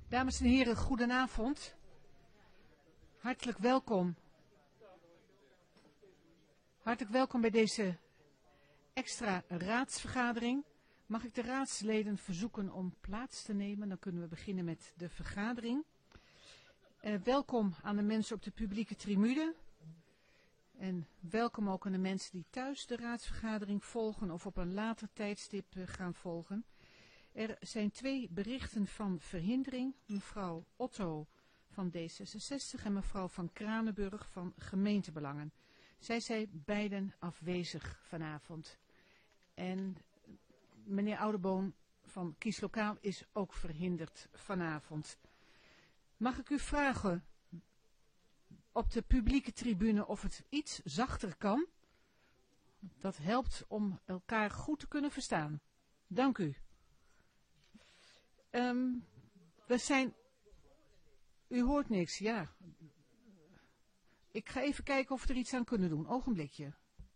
Dames en heren, goedenavond. Hartelijk welkom. Hartelijk welkom bij deze extra raadsvergadering. Mag ik de raadsleden verzoeken om plaats te nemen? Dan kunnen we beginnen met de vergadering. Welkom aan de mensen op de publieke tribune. En welkom ook aan de mensen die thuis de raadsvergadering volgen of op een later tijdstip gaan volgen. Er zijn 2 berichten van verhindering. Mevrouw Otto van D66 en mevrouw van Kranenburg van Gemeentebelangen. Zij zijn beiden afwezig vanavond. En meneer Oudeboon van Kieslokaal is ook verhinderd vanavond. Mag ik u vragen op de publieke tribune of het iets zachter kan? Dat helpt om elkaar goed te kunnen verstaan. Dank u. We zijn... U hoort niks, ja. Ik ga even kijken of we er iets aan kunnen doen. Ogenblikje.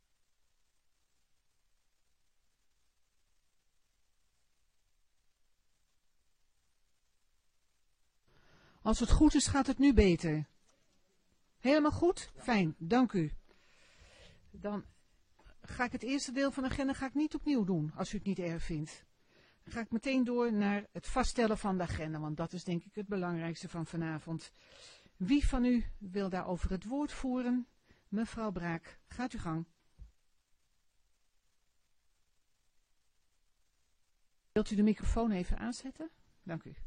Als het goed is, gaat het nu beter. Helemaal goed? Fijn, dank u. Dan ga ik het eerste deel van de agenda niet opnieuw doen, als u het niet erg vindt. Dan ga ik meteen door naar het vaststellen van de agenda, want dat is denk ik het belangrijkste van vanavond. Wie van u wil daarover het woord voeren? Mevrouw Braak, gaat uw gang. Wilt u de microfoon even aanzetten? Dank u.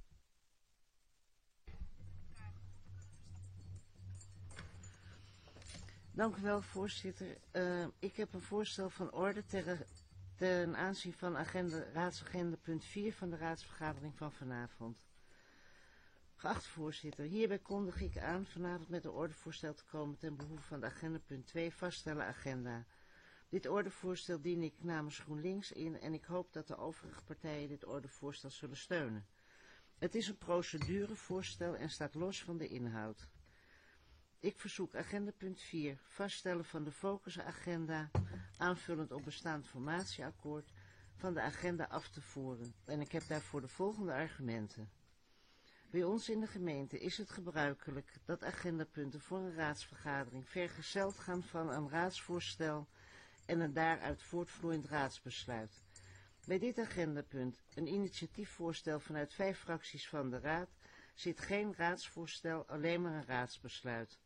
Dank u wel, voorzitter. Ik heb een voorstel van orde ten aanzien van raadsagenda punt 4 van de raadsvergadering van vanavond. Geachte voorzitter, hierbij kondig ik aan vanavond met een ordevoorstel te komen ten behoeve van de agenda punt 2 vaststellen agenda. Dit ordevoorstel dien ik namens GroenLinks in en ik hoop dat de overige partijen dit ordevoorstel zullen steunen. Het is een procedurevoorstel en staat los van de inhoud. Ik verzoek agenda punt 4, vaststellen van de focusagenda, aanvullend op bestaand formatieakkoord, van de agenda af te voeren. En ik heb daarvoor de volgende argumenten. Bij ons in de gemeente is het gebruikelijk dat agendapunten voor een raadsvergadering vergezeld gaan van een raadsvoorstel en een daaruit voortvloeiend raadsbesluit. Bij dit agendapunt, een initiatiefvoorstel vanuit 5 fracties van de raad, zit geen raadsvoorstel, alleen maar een raadsbesluit.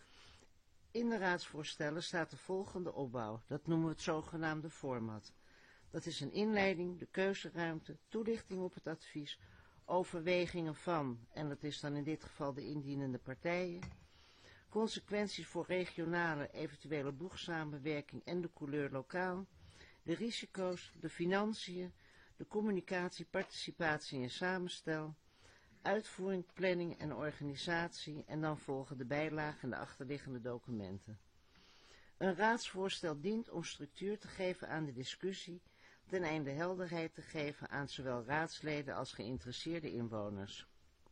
In de raadsvoorstellen staat de volgende opbouw, dat noemen we het zogenaamde format. Dat is een inleiding, de keuzeruimte, toelichting op het advies, overwegingen van, en dat is dan in dit geval de indienende partijen, consequenties voor regionale eventuele boegsamenwerking en de couleur lokaal, de risico's, de financiën, de communicatie, participatie en samenstel, uitvoering, planning en organisatie en dan volgen de bijlagen en de achterliggende documenten. Een raadsvoorstel dient om structuur te geven aan de discussie, ten einde helderheid te geven aan zowel raadsleden als geïnteresseerde inwoners.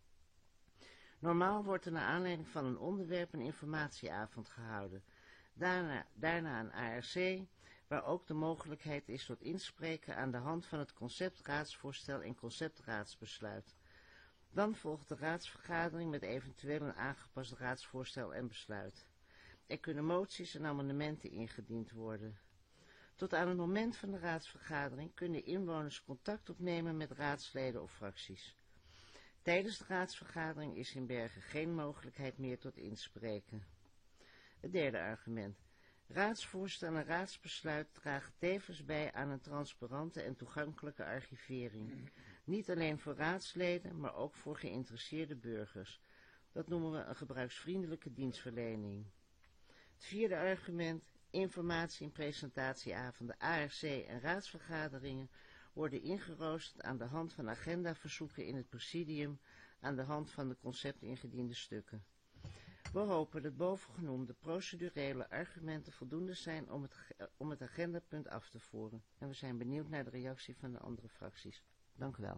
Normaal wordt er naar aanleiding van een onderwerp een informatieavond gehouden, daarna een ARC, waar ook de mogelijkheid is tot inspreken aan de hand van het conceptraadsvoorstel en conceptraadsbesluit. Dan volgt de raadsvergadering met eventueel een aangepast raadsvoorstel en besluit. Er kunnen moties en amendementen ingediend worden. Tot aan het moment van de raadsvergadering kunnen inwoners contact opnemen met raadsleden of fracties. Tijdens de raadsvergadering is in Bergen geen mogelijkheid meer tot inspreken. Het derde argument. Raadsvoorstel en raadsbesluit dragen tevens bij aan een transparante en toegankelijke archivering. Niet alleen voor raadsleden, maar ook voor geïnteresseerde burgers. Dat noemen we een gebruiksvriendelijke dienstverlening. Het vierde argument, informatie- en presentatieavonden, ARC en raadsvergaderingen worden ingeroosterd aan de hand van agendaverzoeken in het presidium, aan de hand van de concept ingediende stukken. We hopen dat bovengenoemde procedurele argumenten voldoende zijn om het agendapunt af te voeren. En we zijn benieuwd naar de reactie van de andere fracties. Dank u wel.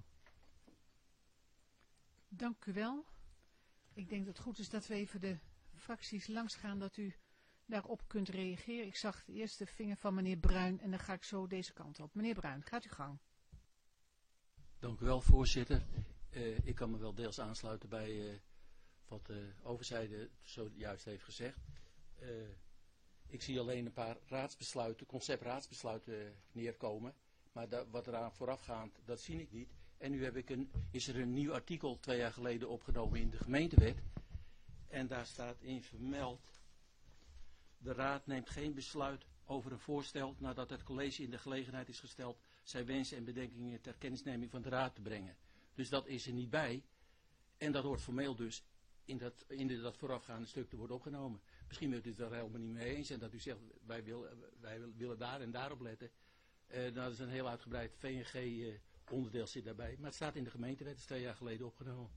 Dank u wel. Ik denk dat het goed is dat we even de fracties langsgaan, dat u daarop kunt reageren. Ik zag eerst de vinger van meneer Bruin en dan ga ik zo deze kant op. Meneer Bruin, gaat uw gang. Dank u wel, voorzitter. Ik kan me wel deels aansluiten bij wat de overzijde zojuist heeft gezegd. Ik zie alleen een paar raadsbesluiten, conceptraadsbesluiten neerkomen. Maar wat eraan voorafgaand, dat zie ik niet. En nu is er een nieuw artikel 2 jaar geleden opgenomen in de gemeentewet. En daar staat in vermeld: de raad neemt geen besluit over een voorstel nadat het college in de gelegenheid is gesteld zijn wensen en bedenkingen ter kennisneming van de raad te brengen. Dus dat is er niet bij. En dat hoort formeel dus in dat voorafgaande stuk te worden opgenomen. Misschien bent u het er helemaal niet mee eens en dat u zegt wij willen daar en daarop letten. Dat is een heel uitgebreid VNG-onderdeel zit daarbij. Maar het staat in de gemeentewet, het is 2 jaar geleden opgenomen.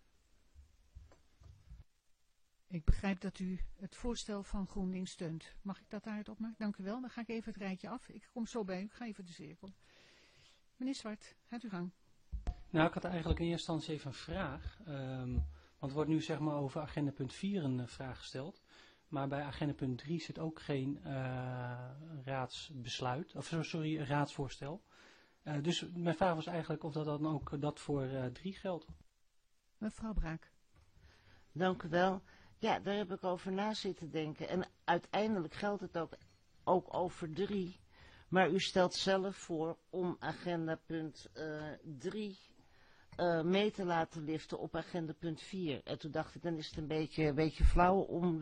Ik begrijp dat u het voorstel van GroenLinks steunt. Mag ik dat daaruit opmaken? Dank u wel. Dan ga ik even het rijtje af. Ik kom zo bij u. Ik ga even de cirkel. Meneer Zwart, gaat uw gang. Nou, ik had eigenlijk in eerste instantie even een vraag. Want er wordt nu zeg maar over agenda punt 4 een vraag gesteld. Maar bij agenda punt 3 zit ook geen raadsbesluit. Een raadsvoorstel. Dus mijn vraag was eigenlijk of dat dan ook dat voor 3 geldt. Mevrouw Braak. Dank u wel. Ja, daar heb ik over na zitten denken. En uiteindelijk geldt het ook over 3. Maar u stelt zelf voor om agenda punt 3 mee te laten liften op agenda punt 4. En toen dacht ik, dan is het een beetje flauw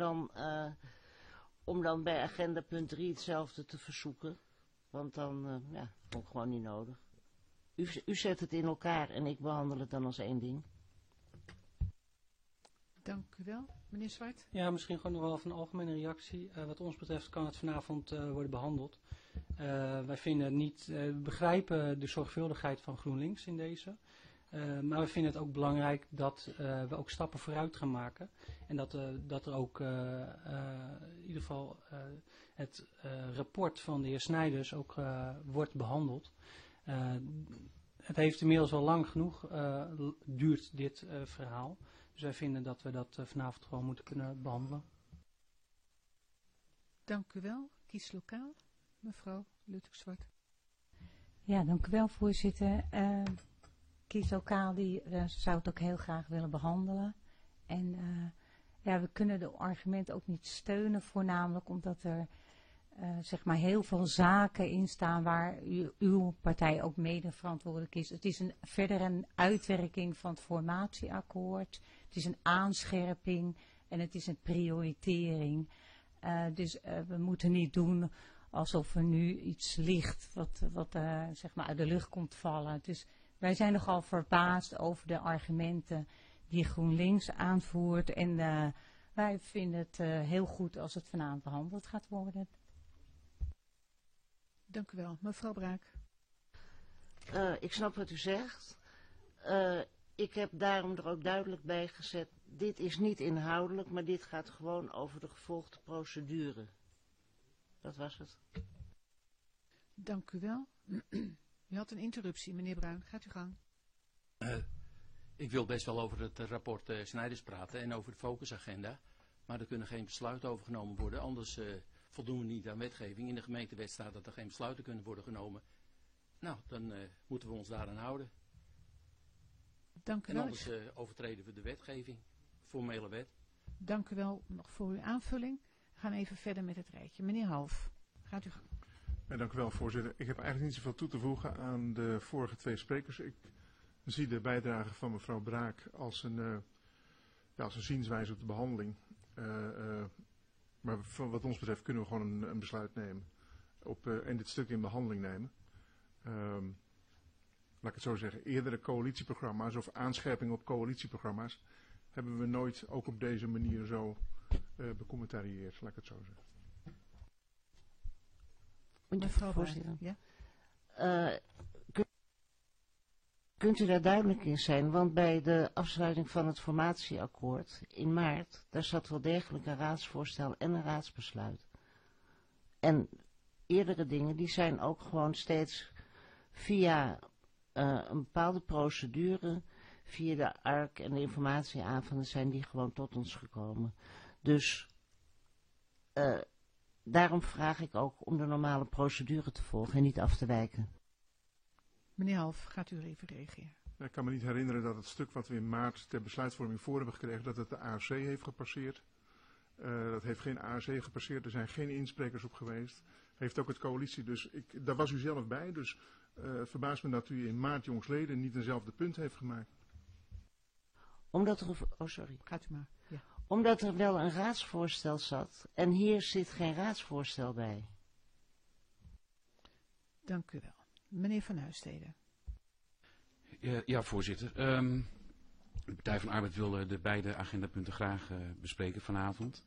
om dan bij agenda punt 3 hetzelfde te verzoeken. Want dan vond ik gewoon niet nodig. U zet het in elkaar en ik behandel het dan als één ding. Dank u wel. Meneer Zwart? Ja, misschien gewoon nog wel even een algemene reactie. Wat ons betreft kan het vanavond worden behandeld. Wij vinden niet, begrijpen de zorgvuldigheid van GroenLinks in deze. Maar we vinden het ook belangrijk dat we ook stappen vooruit gaan maken. En dat er ook in ieder geval het rapport van de heer Snijders ook wordt behandeld. Het heeft inmiddels al lang genoeg duurt dit verhaal. Dus wij vinden dat we dat vanavond gewoon moeten kunnen behandelen. Dank u wel. Kies lokaal. Mevrouw Lutterswart. Ja, dank u wel, voorzitter. Kies lokaal die zou het ook heel graag willen behandelen. En we kunnen de argumenten ook niet steunen, voornamelijk omdat er zeg maar heel veel zaken in staan waar uw partij ook mede verantwoordelijk is. Het is verder een uitwerking van het formatieakkoord. Het is een aanscherping en het is een prioritering. Dus we moeten niet doen alsof er nu iets ligt wat zeg maar uit de lucht komt vallen. Dus wij zijn nogal verbaasd over de argumenten die GroenLinks aanvoert. En wij vinden het heel goed als het vanavond behandeld gaat worden. Dank u wel. Mevrouw Braak. Ik snap wat u zegt. Ik heb daarom er ook duidelijk bij gezet, dit is niet inhoudelijk, maar dit gaat gewoon over de gevolgde procedure. Dat was het. Dank u wel. U had een interruptie, meneer Bruin. Gaat u gang. Ik wil best wel over het rapport Snijders praten en over de focusagenda. Maar er kunnen geen besluiten over genomen worden. Anders voldoen we niet aan wetgeving. In de gemeentewet staat dat er geen besluiten kunnen worden genomen. Nou, dan moeten we ons daaraan houden. Dank u en wel. Anders overtreden we de wetgeving. Formele wet. Dank u wel nog voor uw aanvulling. We gaan even verder met het rijtje. Meneer Half, gaat u gang. Dank u wel, voorzitter. Ik heb eigenlijk niet zoveel toe te voegen aan de vorige 2 sprekers. Ik zie de bijdrage van mevrouw Braak als een zienswijze op de behandeling. Maar wat ons betreft kunnen we gewoon een besluit nemen. En dit stuk in behandeling nemen. Laat ik het zo zeggen. Eerdere coalitieprogramma's of aanscherpingen op coalitieprogramma's hebben we nooit ook op deze manier zo becommentarieerd. Laat ik het zo zeggen. Mevrouw voorzitter. Ja? Kunt u daar duidelijk in zijn? Want bij de afsluiting van het formatieakkoord in maart, daar zat wel degelijk een raadsvoorstel en een raadsbesluit. En eerdere dingen, die zijn ook gewoon steeds via een bepaalde procedure, via de ARC en de informatieavonden zijn die gewoon tot ons gekomen. Dus daarom vraag ik ook om de normale procedure te volgen en niet af te wijken. Meneer Half, gaat u even reageren. Ik kan me niet herinneren dat het stuk wat we in maart ter besluitvorming voor hebben gekregen, dat het de ARC heeft gepasseerd. Dat heeft geen ARC gepasseerd, er zijn geen insprekers op geweest. Heeft ook het coalitie, dus daar was u zelf bij. Dus verbaast me dat u in maart jongsleden niet eenzelfde punt heeft gemaakt. Omdat er, oh sorry. Gaat u maar. Ja. Omdat er wel een raadsvoorstel zat en hier zit geen raadsvoorstel bij. Dank u wel. Meneer Van Huistede. Ja, voorzitter. De Partij van de Arbeid wil de beide agendapunten graag bespreken vanavond.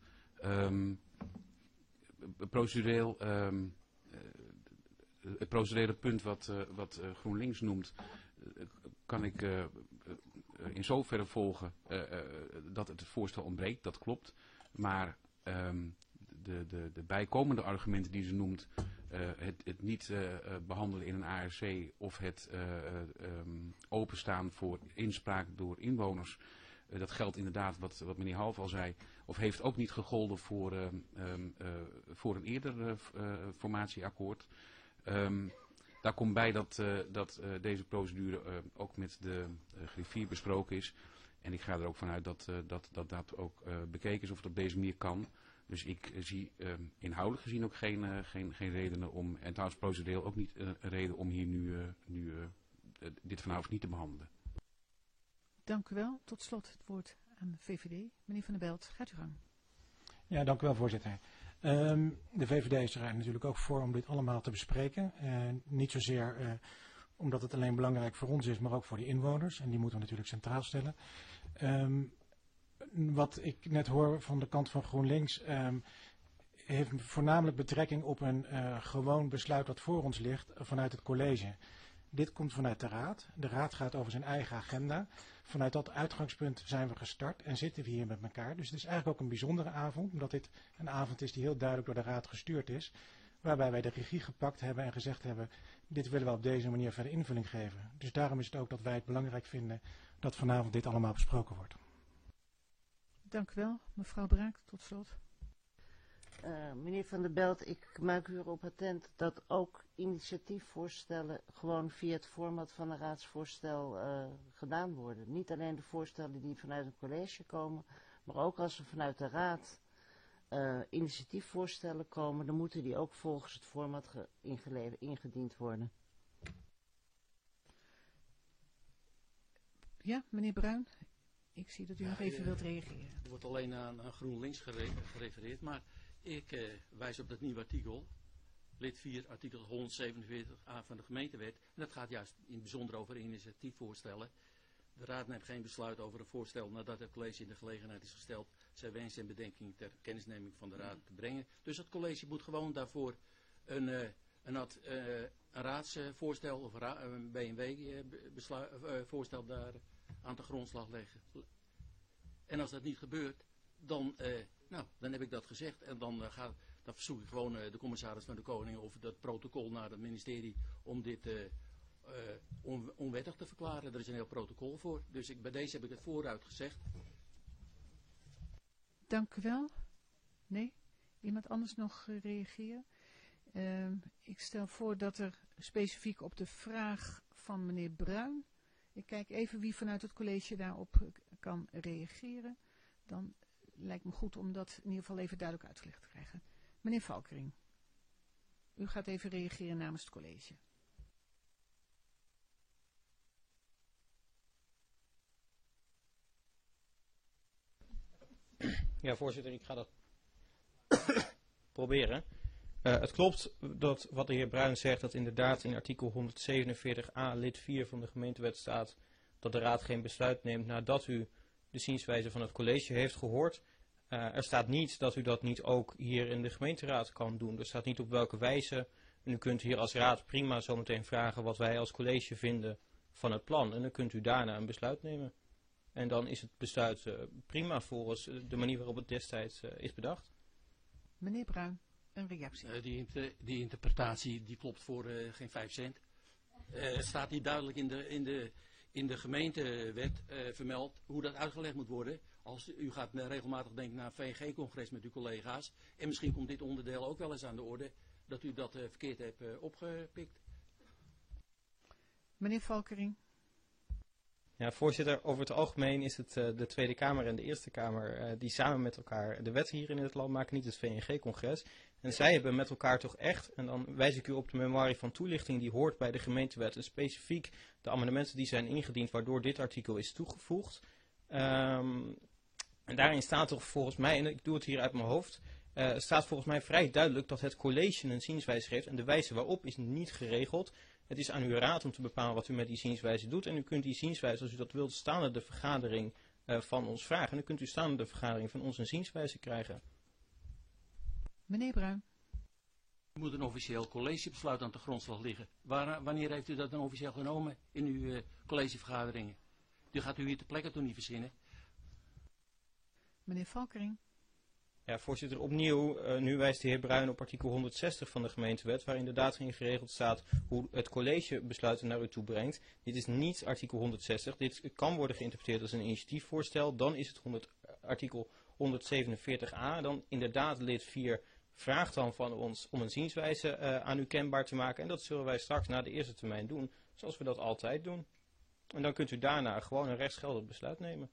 Het procedurele punt wat GroenLinks noemt, kan ik in zoverre volgen dat het voorstel ontbreekt, dat klopt. Maar de bijkomende argumenten die ze noemt, het niet behandelen in een ARC of het openstaan voor inspraak door inwoners, dat geldt inderdaad wat meneer Half al zei, of heeft ook niet gegolden voor een eerder formatieakkoord. Daar komt bij dat deze procedure ook met de griffier besproken is. En ik ga er ook vanuit dat ook bekeken is of het op deze manier kan. Dus ik zie inhoudelijk gezien ook geen redenen om, en trouwens procedureel ook niet een reden om hier nu dit vanavond niet te behandelen. Dank u wel. Tot slot het woord aan de VVD. Meneer Van der Belt, gaat u gang. Ja, dank u wel, voorzitter. De VVD is er natuurlijk ook voor om dit allemaal te bespreken. Niet zozeer omdat het alleen belangrijk voor ons is, maar ook voor de inwoners. En die moeten we natuurlijk centraal stellen. Wat ik net hoor van de kant van GroenLinks heeft voornamelijk betrekking op een gewoon besluit wat voor ons ligt vanuit het college. Dit komt vanuit de Raad. De Raad gaat over zijn eigen agenda. Vanuit dat uitgangspunt zijn we gestart en zitten we hier met elkaar. Dus het is eigenlijk ook een bijzondere avond, omdat dit een avond is die heel duidelijk door de Raad gestuurd is. Waarbij wij de regie gepakt hebben en gezegd hebben, dit willen we op deze manier verder invulling geven. Dus daarom is het ook dat wij het belangrijk vinden dat vanavond dit allemaal besproken wordt. Dank u wel. Mevrouw Braak, tot slot. Meneer Van der Belt, ik maak u erop attent dat ook initiatiefvoorstellen gewoon via het format van een raadsvoorstel gedaan worden. Niet alleen de voorstellen die vanuit een college komen, maar ook als er vanuit de raad initiatiefvoorstellen komen, dan moeten die ook volgens het format ingediend worden. Ja, meneer Bruin. Ik zie dat u nog even wilt reageren. Er wordt alleen aan GroenLinks gerefereerd, maar ik wijs op dat nieuwe artikel, lid 4, artikel 147a van de gemeentewet. En dat gaat juist in het bijzonder over initiatiefvoorstellen. De Raad neemt geen besluit over een voorstel nadat het college in de gelegenheid is gesteld zijn wensen en bedenkingen ter kennisneming van de Raad te brengen. Dus het college moet gewoon daarvoor een raadsvoorstel of een BMW-voorstel daar aan de grondslag leggen. En als dat niet gebeurt, dan heb ik dat gezegd. En dan verzoek ik gewoon de commissaris van de Koning of dat protocol naar het ministerie om dit onwettig te verklaren. Er is een heel protocol voor. Dus bij deze heb ik het vooruit gezegd. Dank u wel. Nee? Iemand anders nog reageren? Ik stel voor dat er specifiek op de vraag van meneer Bruin, ik kijk even wie vanuit het college daarop kan reageren. Dan lijkt me goed om dat in ieder geval even duidelijk uitgelegd te krijgen. Meneer Valkering, u gaat even reageren namens het college. Ja, voorzitter, ik ga dat proberen. Het klopt dat wat de heer Bruin zegt, dat inderdaad in artikel 147a lid 4 van de gemeentewet staat dat de Raad geen besluit neemt nadat u de zienswijze van het college heeft gehoord. Er staat niet dat u dat niet ook hier in de gemeenteraad kan doen. Er staat niet op welke wijze. En u kunt hier als raad prima zometeen vragen wat wij als college vinden van het plan. En dan kunt u daarna een besluit nemen. En dan is het besluit prima volgens de manier waarop het destijds is bedacht. Meneer Bruin, een reactie. Die interpretatie die klopt voor geen 5 cent. Het staat niet duidelijk in de gemeentewet vermeld hoe dat uitgelegd moet worden. Als u gaat regelmatig denken naar een VNG-congres met uw collega's. En misschien komt dit onderdeel ook wel eens aan de orde. Dat u dat verkeerd hebt opgepikt. Meneer Valkering. Ja, voorzitter, over het algemeen is het de Tweede Kamer en de Eerste Kamer die samen met elkaar de wetten hier in het land maken, niet het VNG-congres. En zij hebben met elkaar toch echt, en dan wijs ik u op de memorie van toelichting die hoort bij de gemeentewet, en specifiek de amendementen die zijn ingediend waardoor dit artikel is toegevoegd. En daarin staat toch volgens mij, en ik doe het hier uit mijn hoofd, staat volgens mij vrij duidelijk dat het college een zienswijze geeft en de wijze waarop is niet geregeld. Het is aan uw raad om te bepalen wat u met die zienswijze doet. En u kunt die zienswijze, als u dat wilt, staande de vergadering van ons vragen. En dan kunt u staande de vergadering van ons een zienswijze krijgen. Meneer Bruin. Er moet een officieel collegebesluit aan de grondslag liggen. Wanneer heeft u dat dan officieel genomen in uw collegevergaderingen? Die gaat u hier ter plekke toch niet verzinnen? Meneer Valkering. Ja, voorzitter, opnieuw, nu wijst de heer Bruin op artikel 160 van de gemeentewet, waar inderdaad in geregeld staat hoe het college besluiten naar u toe brengt. Dit is niet artikel 160, dit kan worden geïnterpreteerd als een initiatiefvoorstel, dan is het artikel 147a, dan inderdaad lid 4 vraagt dan van ons om een zienswijze aan u kenbaar te maken en dat zullen wij straks na de eerste termijn doen, zoals we dat altijd doen. En dan kunt u daarna gewoon een rechtsgeldig besluit nemen.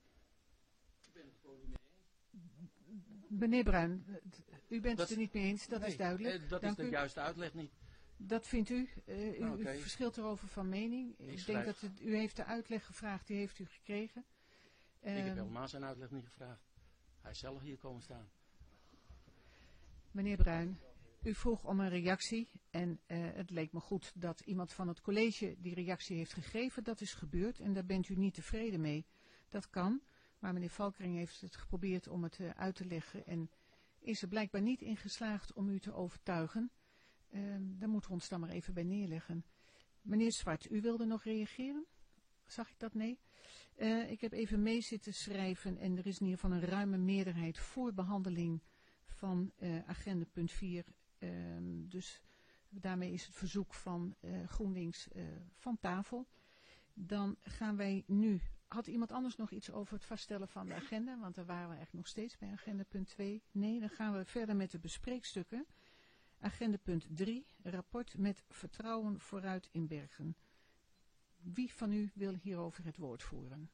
Meneer Bruin, u bent het er niet mee eens, dat is duidelijk. Dat is de juiste uitleg niet. Dat vindt u. U Okay. verschilt erover van mening. Ik denk dat u heeft de uitleg gevraagd, die heeft u gekregen. Ik heb helemaal zijn uitleg niet gevraagd. Hij is zelf hier komen staan. Meneer Bruin, u vroeg om een reactie en het leek me goed dat iemand van het college die reactie heeft gegeven. Dat is gebeurd en daar bent u niet tevreden mee. Dat kan. Maar meneer Valkering heeft het geprobeerd om het uit te leggen en is er blijkbaar niet in geslaagd om u te overtuigen. Daar moeten we ons dan maar even bij neerleggen. Meneer Zwart, u wilde nog reageren? Zag ik dat? Nee. Ik heb even mee zitten schrijven en er is in ieder geval een ruime meerderheid voor behandeling van agenda punt 4. Dus daarmee is het verzoek van GroenLinks van tafel. Dan gaan wij nu... Had iemand anders nog iets over het vaststellen van de agenda? Want daar waren we eigenlijk nog steeds bij agenda punt 2. Nee, dan gaan we verder met de bespreekstukken. Agenda punt 3, rapport met vertrouwen vooruit in Bergen. Wie van u wil hierover het woord voeren?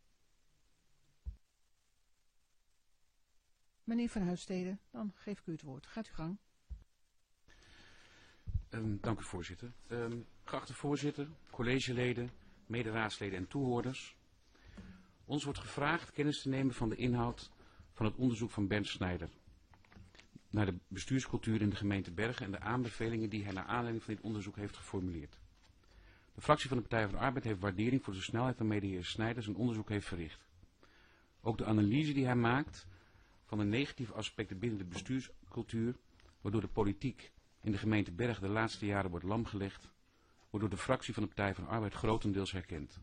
Meneer Van Huisstede, dan geef ik u het woord. Gaat uw gang. Dank u, voorzitter. Geachte voorzitter, collegeleden, mederaadsleden en toehoorders. Ons wordt gevraagd kennis te nemen van de inhoud van het onderzoek van Bernd Snijder naar de bestuurscultuur in de gemeente Bergen en de aanbevelingen die hij naar aanleiding van dit onderzoek heeft geformuleerd. De fractie van de Partij van de Arbeid heeft waardering voor de snelheid waarmee de heer Snijder zijn onderzoek heeft verricht. Ook de analyse die hij maakt van de negatieve aspecten binnen de bestuurscultuur, waardoor de politiek in de gemeente Bergen de laatste jaren wordt lamgelegd, wordt door de fractie van de Partij van de Arbeid grotendeels herkend.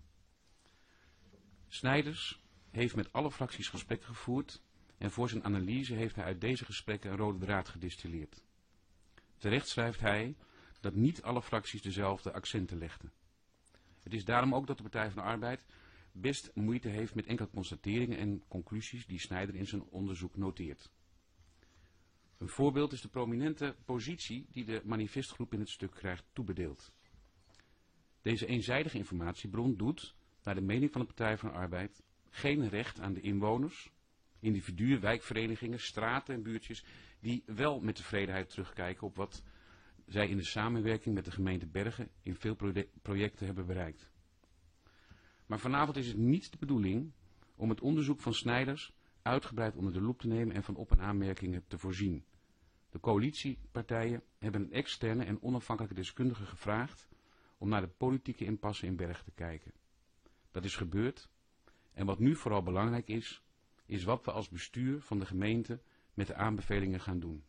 Snijders heeft met alle fracties gesprekken gevoerd en voor zijn analyse heeft hij uit deze gesprekken een rode draad gedistilleerd. Terecht schrijft hij dat niet alle fracties dezelfde accenten legden. Het is daarom ook dat de Partij van de Arbeid best moeite heeft met enkele constateringen en conclusies die Snijder in zijn onderzoek noteert. Een voorbeeld is de prominente positie die de manifestgroep in het stuk krijgt toebedeeld. Deze eenzijdige informatiebron doet, naar de mening van de Partij van de Arbeid, geen recht aan de inwoners, individuen, wijkverenigingen, straten en buurtjes die wel met tevredenheid terugkijken op wat zij in de samenwerking met de gemeente Bergen in veel projecten hebben bereikt. Maar vanavond is het niet de bedoeling om het onderzoek van Snijders uitgebreid onder de loep te nemen en van op- en aanmerkingen te voorzien. De coalitiepartijen hebben een externe en onafhankelijke deskundige gevraagd om naar de politieke impasse in Bergen te kijken. Dat is gebeurd en wat nu vooral belangrijk is, is wat we als bestuur van de gemeente met de aanbevelingen gaan doen.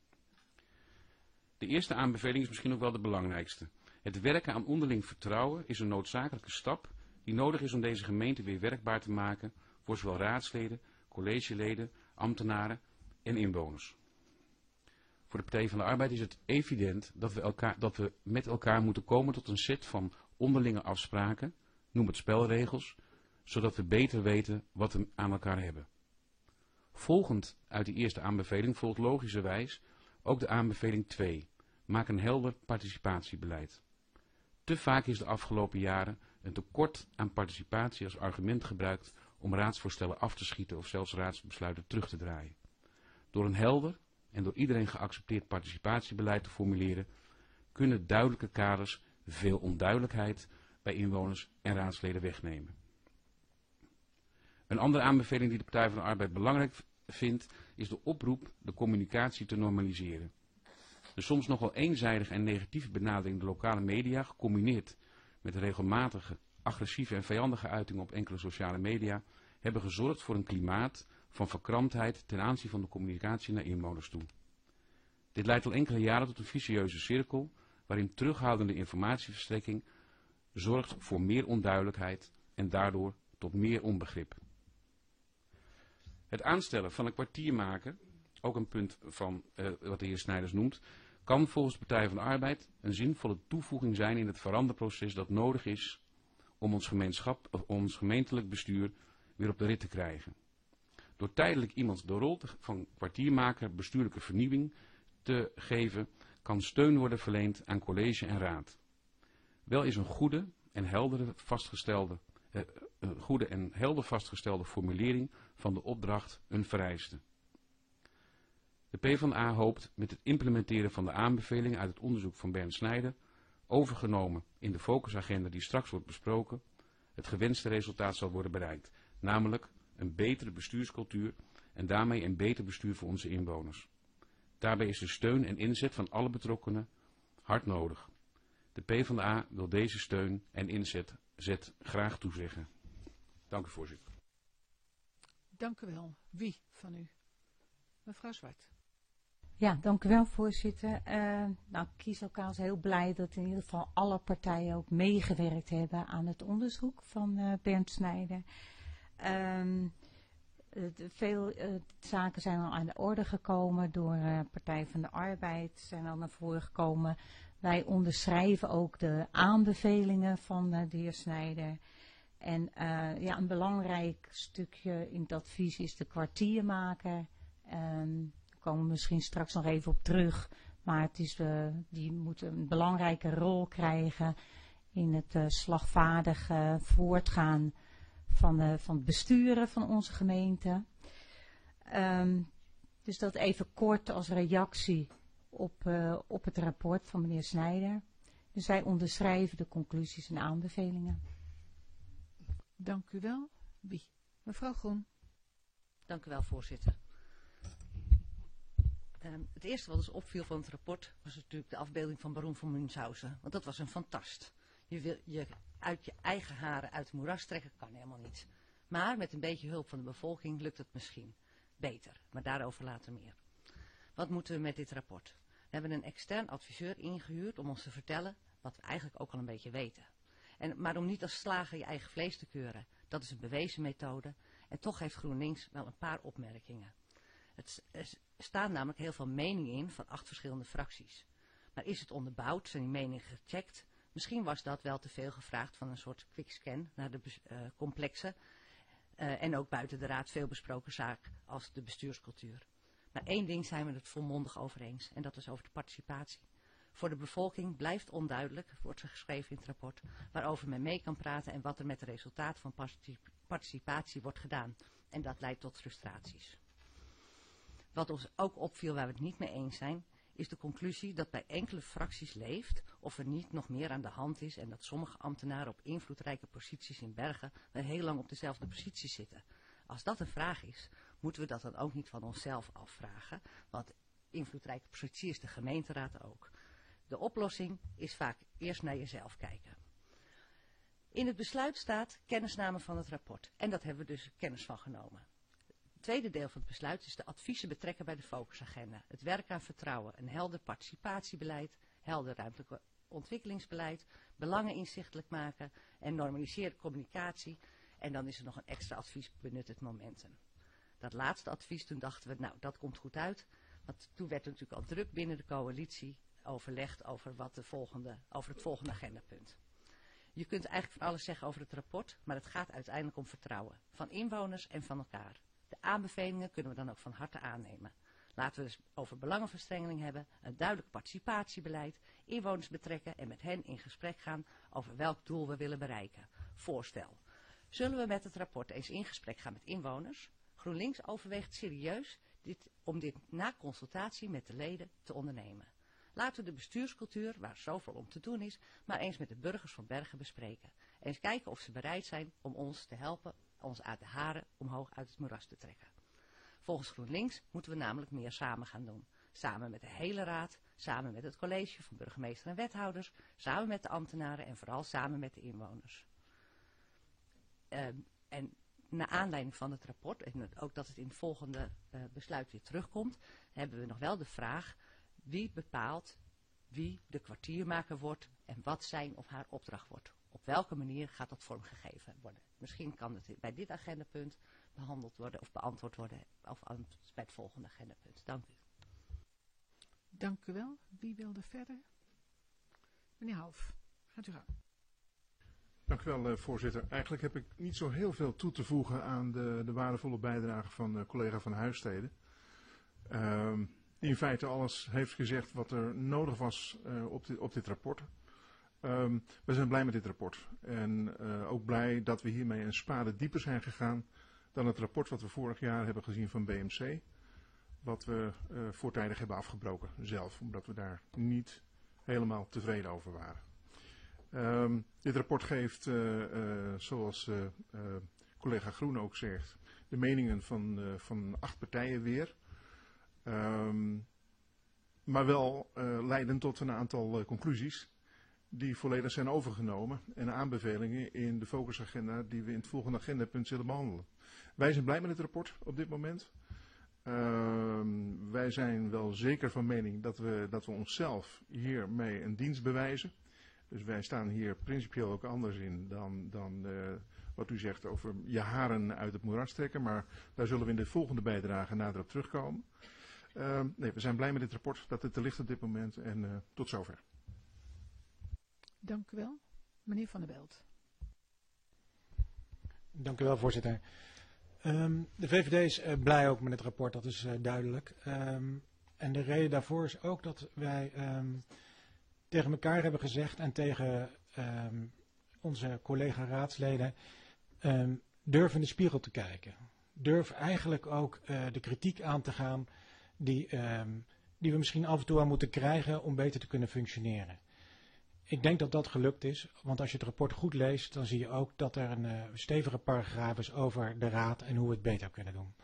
De eerste aanbeveling is misschien ook wel de belangrijkste. Het werken aan onderling vertrouwen is een noodzakelijke stap die nodig is om deze gemeente weer werkbaar te maken voor zowel raadsleden, collegeleden, ambtenaren en inwoners. Voor de Partij van de Arbeid is het evident dat we met elkaar moeten komen tot een set van onderlinge afspraken, noem het spelregels, zodat we beter weten wat we aan elkaar hebben. Volgend uit die eerste aanbeveling volgt logischerwijs ook de aanbeveling 2. Maak een helder participatiebeleid. Te vaak is de afgelopen jaren een tekort aan participatie als argument gebruikt om raadsvoorstellen af te schieten of zelfs raadsbesluiten terug te draaien. Door een helder en door iedereen geaccepteerd participatiebeleid te formuleren, kunnen duidelijke kaders veel onduidelijkheid bij inwoners en raadsleden wegnemen. Een andere aanbeveling die de Partij van de Arbeid belangrijk vindt, is de oproep de communicatie te normaliseren. De soms nogal eenzijdige en negatieve benadering de lokale media, gecombineerd met regelmatige, agressieve en vijandige uitingen op enkele sociale media, hebben gezorgd voor een klimaat van verkramptheid ten aanzien van de communicatie naar inwoners toe. Dit leidt al enkele jaren tot een vicieuze cirkel, waarin terughoudende informatieverstrekking zorgt voor meer onduidelijkheid en daardoor tot meer onbegrip. Het aanstellen van een kwartiermaker, ook een punt van wat de heer Snijders noemt, kan volgens de Partij van de Arbeid een zinvolle toevoeging zijn in het veranderproces dat nodig is om ons gemeentelijk bestuur weer op de rit te krijgen. Door tijdelijk iemand de rol van kwartiermaker bestuurlijke vernieuwing te geven, kan steun worden verleend aan college en raad. Wel is een goede en helder vastgestelde formulering van de opdracht een vereiste. De PvdA hoopt met het implementeren van de aanbevelingen uit het onderzoek van Bernd Snijder, overgenomen in de focusagenda die straks wordt besproken, het gewenste resultaat zal worden bereikt, namelijk een betere bestuurscultuur en daarmee een beter bestuur voor onze inwoners. Daarbij is de steun en inzet van alle betrokkenen hard nodig. De PvdA wil deze steun en inzet graag toezeggen. Dank u, voorzitter. Dank u wel. Wie van u? Mevrouw Zwart. Ja, dank u wel, voorzitter. Kieslokaal is heel blij dat in ieder geval alle partijen ook meegewerkt hebben aan het onderzoek van Bernd Snijder. Veel zaken zijn al aan de orde gekomen door Partij van de Arbeid, zijn al naar voren gekomen. Wij onderschrijven ook de aanbevelingen van de heer Snijder. En een belangrijk stukje in het advies is de kwartiermaker. Daar komen we misschien straks nog even op terug. Maar het is, die moet een belangrijke rol krijgen in het slagvaardig voortgaan van het besturen van onze gemeente. Dus dat even kort als reactie op het rapport van meneer Snijder. Dus wij onderschrijven de conclusies en aanbevelingen. Dank u wel. Wie? Mevrouw Groen. Dank u wel, voorzitter. Het eerste wat ons opviel van het rapport was natuurlijk de afbeelding van baron van Münchhausen. Want dat was een fantast. Je wil je uit je eigen haren uit het moeras trekken, kan helemaal niet. Maar met een beetje hulp van de bevolking lukt het misschien beter. Maar daarover later meer. Wat moeten we met dit rapport? We hebben een extern adviseur ingehuurd om ons te vertellen wat we eigenlijk ook al een beetje weten. Maar om niet als slager je eigen vlees te keuren, dat is een bewezen methode. En toch heeft GroenLinks wel een paar opmerkingen. Er staan namelijk heel veel meningen in van 8 verschillende fracties. Maar is het onderbouwd? Zijn die meningen gecheckt? Misschien was dat wel te veel gevraagd van een soort quickscan naar de complexe en ook buiten de raad veel besproken zaak als de bestuurscultuur. Maar één ding zijn we het volmondig over eens en dat is over de participatie. Voor de bevolking blijft onduidelijk, wordt er geschreven in het rapport, waarover men mee kan praten en wat er met het resultaat van participatie wordt gedaan. En dat leidt tot frustraties. Wat ons ook opviel waar we het niet mee eens zijn, is de conclusie dat bij enkele fracties leeft of er niet nog meer aan de hand is en dat sommige ambtenaren op invloedrijke posities in Bergen wel heel lang op dezelfde positie zitten. Als dat een vraag is, moeten we dat dan ook niet van onszelf afvragen, want invloedrijke positie is de gemeenteraad ook. De oplossing is vaak eerst naar jezelf kijken. In het besluit staat kennisname van het rapport en dat hebben we dus kennis van genomen. Het tweede deel van het besluit is de adviezen betrekken bij de focusagenda. Het werk aan vertrouwen, een helder participatiebeleid, helder ruimtelijk ontwikkelingsbeleid, belangen inzichtelijk maken en normaliseerde communicatie. En dan is er nog een extra advies, benut het momentum. Dat laatste advies, toen dachten we, nou dat komt goed uit. Want toen werd er natuurlijk al druk binnen de coalitie overlegd over het volgende agendapunt. Je kunt eigenlijk van alles zeggen over het rapport, maar het gaat uiteindelijk om vertrouwen. Van inwoners en van elkaar. De aanbevelingen kunnen we dan ook van harte aannemen. Laten we dus over belangenverstrengeling hebben, een duidelijk participatiebeleid, inwoners betrekken en met hen in gesprek gaan over welk doel we willen bereiken. Voorstel. Zullen we met het rapport eens in gesprek gaan met inwoners? GroenLinks overweegt serieus om dit na consultatie met de leden te ondernemen. Laten we de bestuurscultuur, waar zoveel om te doen is, maar eens met de burgers van Bergen bespreken. Eens kijken of ze bereid zijn om ons te helpen ons uit de haren omhoog uit het moeras te trekken. Volgens GroenLinks moeten we namelijk meer samen gaan doen. Samen met de hele raad, samen met het college van burgemeester en wethouders, samen met de ambtenaren en vooral samen met de inwoners. En naar aanleiding van het rapport, en ook dat het in het volgende besluit weer terugkomt, hebben we nog wel de vraag: wie bepaalt wie de kwartiermaker wordt en wat zijn of haar opdracht wordt? Op welke manier gaat dat vormgegeven worden? Misschien kan het bij dit agendapunt behandeld worden of beantwoord worden of bij het volgende agendapunt. Dank u. Dank u wel. Wie wilde verder? Meneer Half, gaat u gang. Dank u wel, voorzitter. Eigenlijk heb ik niet zo heel veel toe te voegen aan de waardevolle bijdrage van collega Van Huistede. Die in feite alles heeft gezegd wat er nodig was op dit rapport. We zijn blij met dit rapport. En ook blij dat we hiermee een spade dieper zijn gegaan dan het rapport wat we vorig jaar hebben gezien van BMC. Wat we voortijdig hebben afgebroken zelf, omdat we daar niet helemaal tevreden over waren. Dit rapport geeft, zoals collega Groen ook zegt, de meningen van 8 partijen weer. Maar wel leiden tot een aantal conclusies die volledig zijn overgenomen en aanbevelingen in de focusagenda die we in het volgende agendapunt zullen behandelen. Wij zijn blij met het rapport op dit moment. Wij zijn wel zeker van mening dat we onszelf hiermee een dienst bewijzen. Dus wij staan hier principieel ook anders in dan wat u zegt over je haren uit het moeras trekken. Maar daar zullen we in de volgende bijdrage nader op terugkomen. Nee, we zijn blij met dit rapport, dat het er ligt op dit moment en tot zover. Dank u wel. Meneer Van der Belt. Dank u wel, voorzitter. De VVD is blij ook met het rapport, dat is duidelijk. En de reden daarvoor is ook dat wij tegen elkaar hebben gezegd en tegen onze collega-raadsleden durf in de spiegel te kijken. Durf eigenlijk ook de kritiek aan te gaan die we misschien af en toe aan moeten krijgen om beter te kunnen functioneren. Ik denk dat dat gelukt is, want als je het rapport goed leest, dan zie je ook dat er een stevige paragraaf is over de raad en hoe we het beter kunnen doen.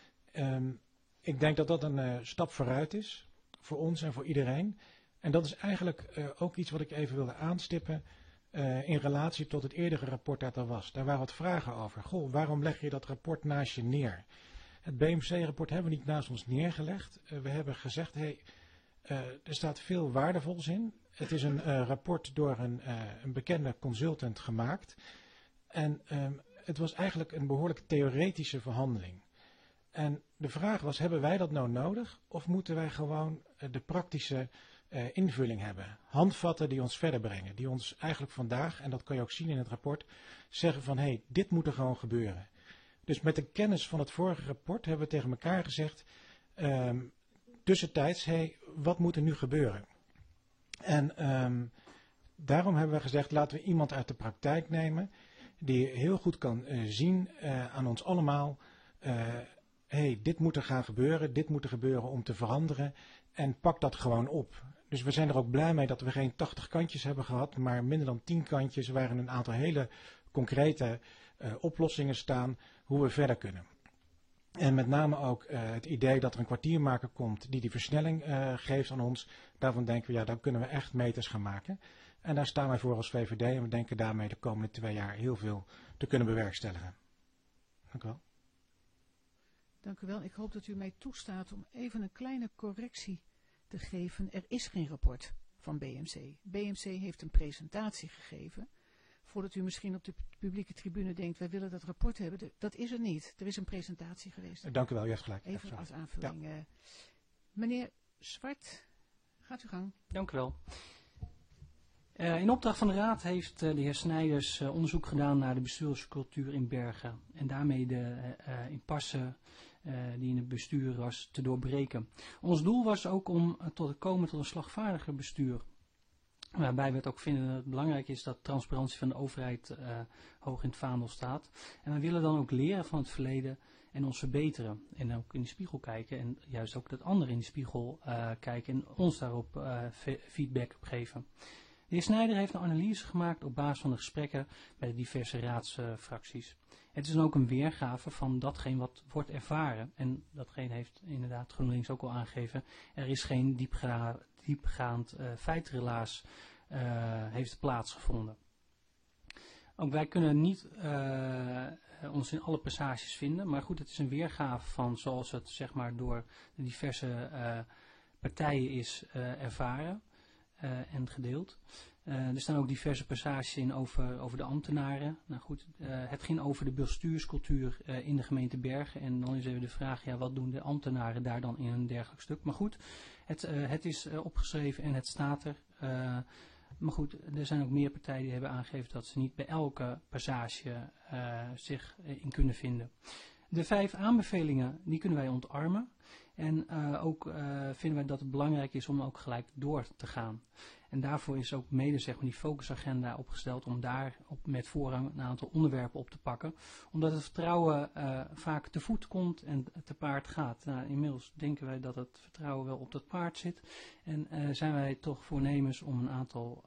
Ik denk dat dat een stap vooruit is, voor ons en voor iedereen. En dat is eigenlijk ook iets wat ik even wilde aanstippen in relatie tot het eerdere rapport dat er was. Daar waren wat vragen over. Goh, waarom leg je dat rapport naast je neer? Het BMC-rapport hebben we niet naast ons neergelegd. We hebben gezegd, hey, er staat veel waardevols in. Het is een rapport door een bekende consultant gemaakt. En het was eigenlijk een behoorlijk theoretische verhandeling. En de vraag was, hebben wij dat nou nodig? Of moeten wij gewoon de praktische invulling hebben? Handvatten die ons verder brengen. Die ons eigenlijk vandaag, en dat kan je ook zien in het rapport, zeggen van, hey, dit moet er gewoon gebeuren. Dus met de kennis van het vorige rapport hebben we tegen elkaar gezegd, tussentijds, hey, wat moet er nu gebeuren? En daarom hebben we gezegd, laten we iemand uit de praktijk nemen die heel goed kan zien aan ons allemaal, hey, dit moet er gaan gebeuren, dit moet er gebeuren om te veranderen en pak dat gewoon op. Dus we zijn er ook blij mee dat we geen 80 kantjes hebben gehad, maar minder dan 10 kantjes waarin een aantal hele concrete oplossingen staan hoe we verder kunnen. En met name ook het idee dat er een kwartiermaker komt die versnelling geeft aan ons. Daarvan denken we, ja, dan kunnen we echt meters gaan maken. En daar staan wij voor als VVD en we denken daarmee de komende 2 jaar heel veel te kunnen bewerkstelligen. Dank u wel. Dank u wel. Ik hoop dat u mij toestaat om even een kleine correctie te geven. Er is geen rapport van BMC. BMC heeft een presentatie gegeven. Voordat u misschien op de publieke tribune denkt, wij willen dat rapport hebben. Dat is er niet. Er is een presentatie geweest. Dank u wel, u heeft gelijk. Even als aanvulling. Ja. Meneer Zwart, gaat u gang. Dank u wel. In opdracht van de Raad heeft de heer Snijders onderzoek gedaan naar de bestuurscultuur in Bergen. En daarmee de impasse die in het bestuur was te doorbreken. Ons doel was ook om te komen tot een slagvaardiger bestuur. Waarbij we het ook vinden dat het belangrijk is dat transparantie van de overheid hoog in het vaandel staat. En we willen dan ook leren van het verleden en ons verbeteren. En ook in de spiegel kijken en juist ook dat anderen in de spiegel kijken en ons daarop feedback op geven. De heer Snijder heeft een analyse gemaakt op basis van de gesprekken bij de diverse raadsfracties. Het is dan ook een weergave van datgene wat wordt ervaren. En datgene heeft inderdaad GroenLinks ook al aangegeven. Er is geen diepgaand feitrelaas heeft plaatsgevonden. Ook wij kunnen niet ons in alle passages vinden. Maar goed, het is een weergave van zoals het zeg maar door de diverse partijen is ervaren en gedeeld. Er staan ook diverse passages in over de ambtenaren. Nou goed, het ging over de bestuurscultuur in de gemeente Bergen. En dan is even de vraag, ja, wat doen de ambtenaren daar dan in een dergelijk stuk? Maar goed, het is opgeschreven en het staat er. Maar goed, er zijn ook meer partijen die hebben aangegeven dat ze niet bij elke passage zich in kunnen vinden. De 5 aanbevelingen, die kunnen wij ontarmen. En ook vinden wij dat het belangrijk is om ook gelijk door te gaan. En daarvoor is ook mede zeg maar, die focusagenda opgesteld om daar met voorrang een aantal onderwerpen op te pakken. Omdat het vertrouwen vaak te voet komt en te paard gaat. Nou, inmiddels denken wij dat het vertrouwen wel op dat paard zit. En zijn wij toch voornemens om een aantal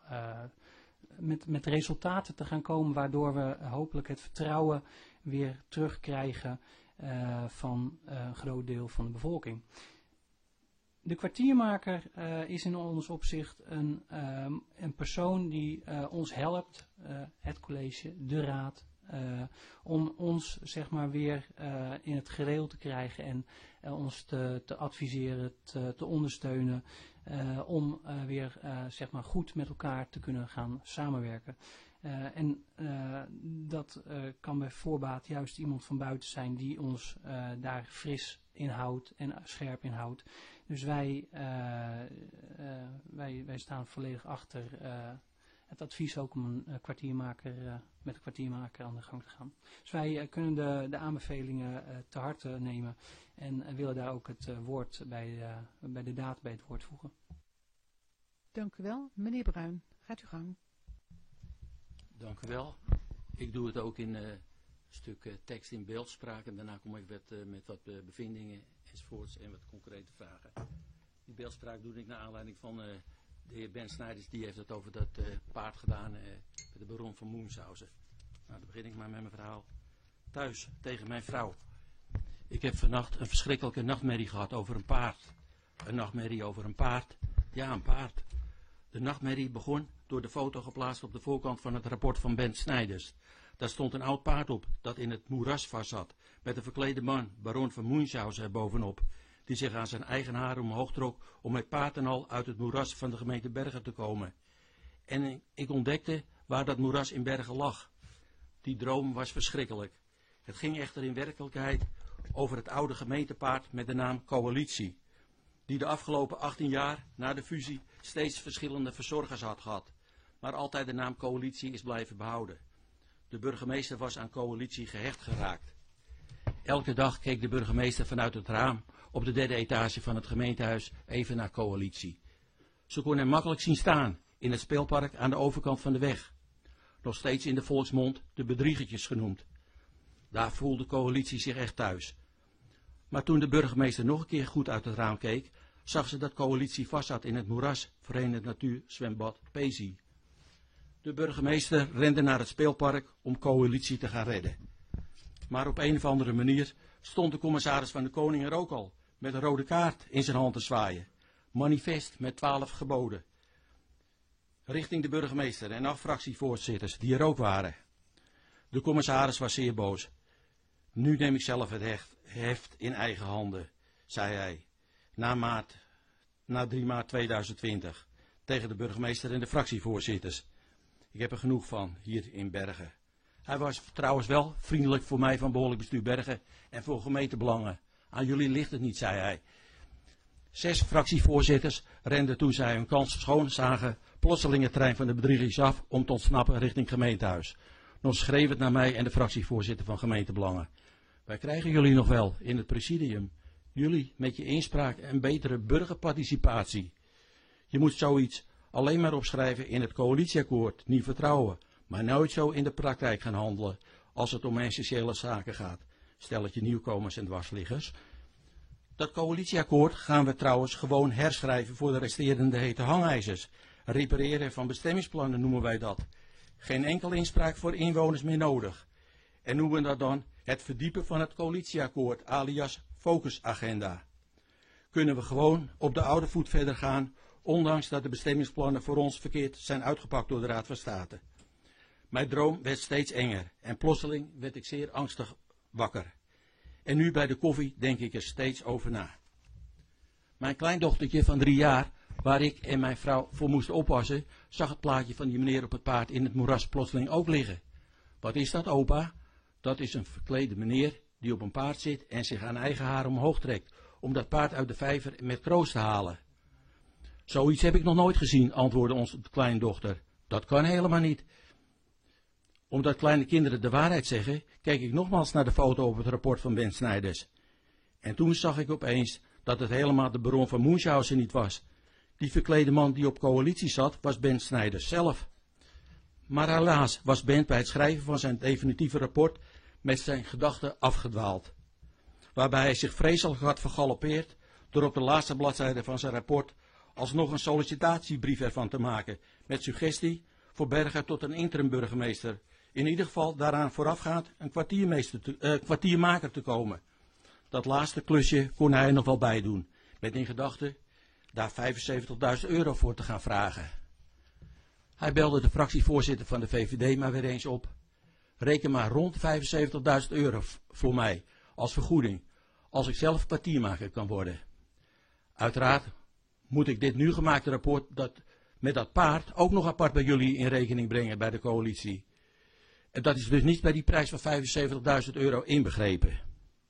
met resultaten te gaan komen. Waardoor we hopelijk het vertrouwen weer terugkrijgen van een groot deel van de bevolking. De kwartiermaker is in ons opzicht een persoon die ons helpt, het college, de raad, om ons zeg maar weer in het gereel te krijgen en ons te adviseren, te ondersteunen, om weer zeg maar goed met elkaar te kunnen gaan samenwerken. Dat kan bij voorbaat juist iemand van buiten zijn die ons daar fris in houdt en scherp in houdt. Dus wij staan volledig achter het advies ook om een kwartiermaker, met een kwartiermaker aan de gang te gaan. Dus wij kunnen de aanbevelingen te harte nemen en willen daar ook het woord bij de daad bij het woord voegen. Dank u wel. Meneer Bruin, gaat uw gang. Dank u wel. Ik doe het ook in een stuk tekst in beeldspraak en daarna kom ik met wat bevindingen enzovoorts en wat concrete vragen. Die beeldspraak doe ik naar aanleiding van de heer Ben Snijders, die heeft het over dat paard gedaan bij de baron van Munchausen. Nou, dan begin ik maar met mijn verhaal. Thuis, tegen mijn vrouw. Ik heb vannacht een verschrikkelijke nachtmerrie gehad over een paard. Een nachtmerrie over een paard. Ja, een paard. De nachtmerrie begon door de foto geplaatst op de voorkant van het rapport van Ben Snijders. Daar stond een oud paard op dat in het moeras vastzat, met een verklede man, baron van Munchausen, erbovenop, die zich aan zijn eigen haren omhoog trok om met paard en al uit het moeras van de gemeente Bergen te komen. En ik ontdekte waar dat moeras in Bergen lag. Die droom was verschrikkelijk. Het ging echter in werkelijkheid over het oude gemeentepaard met de naam Coalitie, die de afgelopen 18 jaar na de fusie steeds verschillende verzorgers had gehad, maar altijd de naam Coalitie is blijven behouden. De burgemeester was aan Coalitie gehecht geraakt. Elke dag keek de burgemeester vanuit het raam op de 3e etage van het gemeentehuis even naar Coalitie. Ze kon hem makkelijk zien staan in het speelpark aan de overkant van de weg. Nog steeds in de volksmond de bedriegertjes genoemd. Daar voelde Coalitie zich echt thuis. Maar toen de burgemeester nog een keer goed uit het raam keek, zag ze dat Coalitie vastzat in het moeras, Verenigd Natuurzwembad Pezi. De burgemeester rende naar het speelpark om Coalitie te gaan redden. Maar op een of andere manier stond de commissaris van de Koning er ook al, met een rode kaart in zijn hand te zwaaien. Manifest met 12 geboden. Richting de burgemeester en 8 fractievoorzitters die er ook waren. De commissaris was zeer boos. Nu neem ik zelf het heft in eigen handen, zei hij, na 3 maart 2020, tegen de burgemeester en de fractievoorzitters. Ik heb er genoeg van, hier in Bergen. Hij was trouwens wel vriendelijk voor mij van behoorlijk bestuur Bergen en voor gemeentebelangen. Aan jullie ligt het niet, zei hij. 6 fractievoorzitters renden toen zij hun kans schoon zagen plotseling het trein van de bedriegers af om te ontsnappen richting gemeentehuis. Nog schreef het naar mij en de fractievoorzitter van Gemeentebelangen. Wij krijgen jullie nog wel in het presidium. Jullie met je inspraak en betere burgerparticipatie. Je moet zoiets alleen maar opschrijven in het coalitieakkoord, niet vertrouwen, maar nooit zo in de praktijk gaan handelen als het om essentiële zaken gaat. Stelletje nieuwkomers en dwarsliggers. Dat coalitieakkoord gaan we trouwens gewoon herschrijven voor de resterende hete hangijzers. Repareren van bestemmingsplannen noemen wij dat. Geen enkel inspraak voor inwoners meer nodig. En noemen we dat dan het verdiepen van het coalitieakkoord, alias focusagenda. Kunnen we gewoon op de oude voet verder gaan, ondanks dat de bestemmingsplannen voor ons verkeerd zijn uitgepakt door de Raad van State. Mijn droom werd steeds enger en plotseling werd ik zeer angstig wakker. En nu bij de koffie denk ik er steeds over na. Mijn kleindochtertje van 3 jaar, waar ik en mijn vrouw voor moesten oppassen, zag het plaatje van die meneer op het paard in het moeras plotseling ook liggen. Wat is dat, opa? Dat is een verklede meneer die op een paard zit en zich aan eigen haar omhoog trekt, om dat paard uit de vijver met kroos te halen. Zoiets heb ik nog nooit gezien, antwoordde onze kleindochter. Dat kan helemaal niet. Omdat kleine kinderen de waarheid zeggen, keek ik nogmaals naar de foto op het rapport van Ben Snijders. En toen zag ik opeens dat het helemaal de baron van Munchausen niet was. Die verklede man die op coalitie zat, was Ben Snijders zelf. Maar helaas was Ben bij het schrijven van zijn definitieve rapport met zijn gedachten afgedwaald. Waarbij hij zich vreselijk had vergalopeerd door op de laatste bladzijde van zijn rapport alsnog een sollicitatiebrief ervan te maken, met suggestie voor Bergen tot een interim-burgemeester. In ieder geval daaraan voorafgaand een kwartiermaker te komen. Dat laatste klusje kon hij er nog wel bij doen, met in gedachten daar €75.000 voor te gaan vragen. Hij belde de fractievoorzitter van de VVD maar weer eens op. Reken maar rond €75.000 voor mij, als vergoeding, als ik zelf kwartiermaker kan worden. Uiteraard moet ik dit nu gemaakte rapport met dat paard ook nog apart bij jullie in rekening brengen bij de coalitie. En dat is dus niet bij die prijs van €75.000 inbegrepen.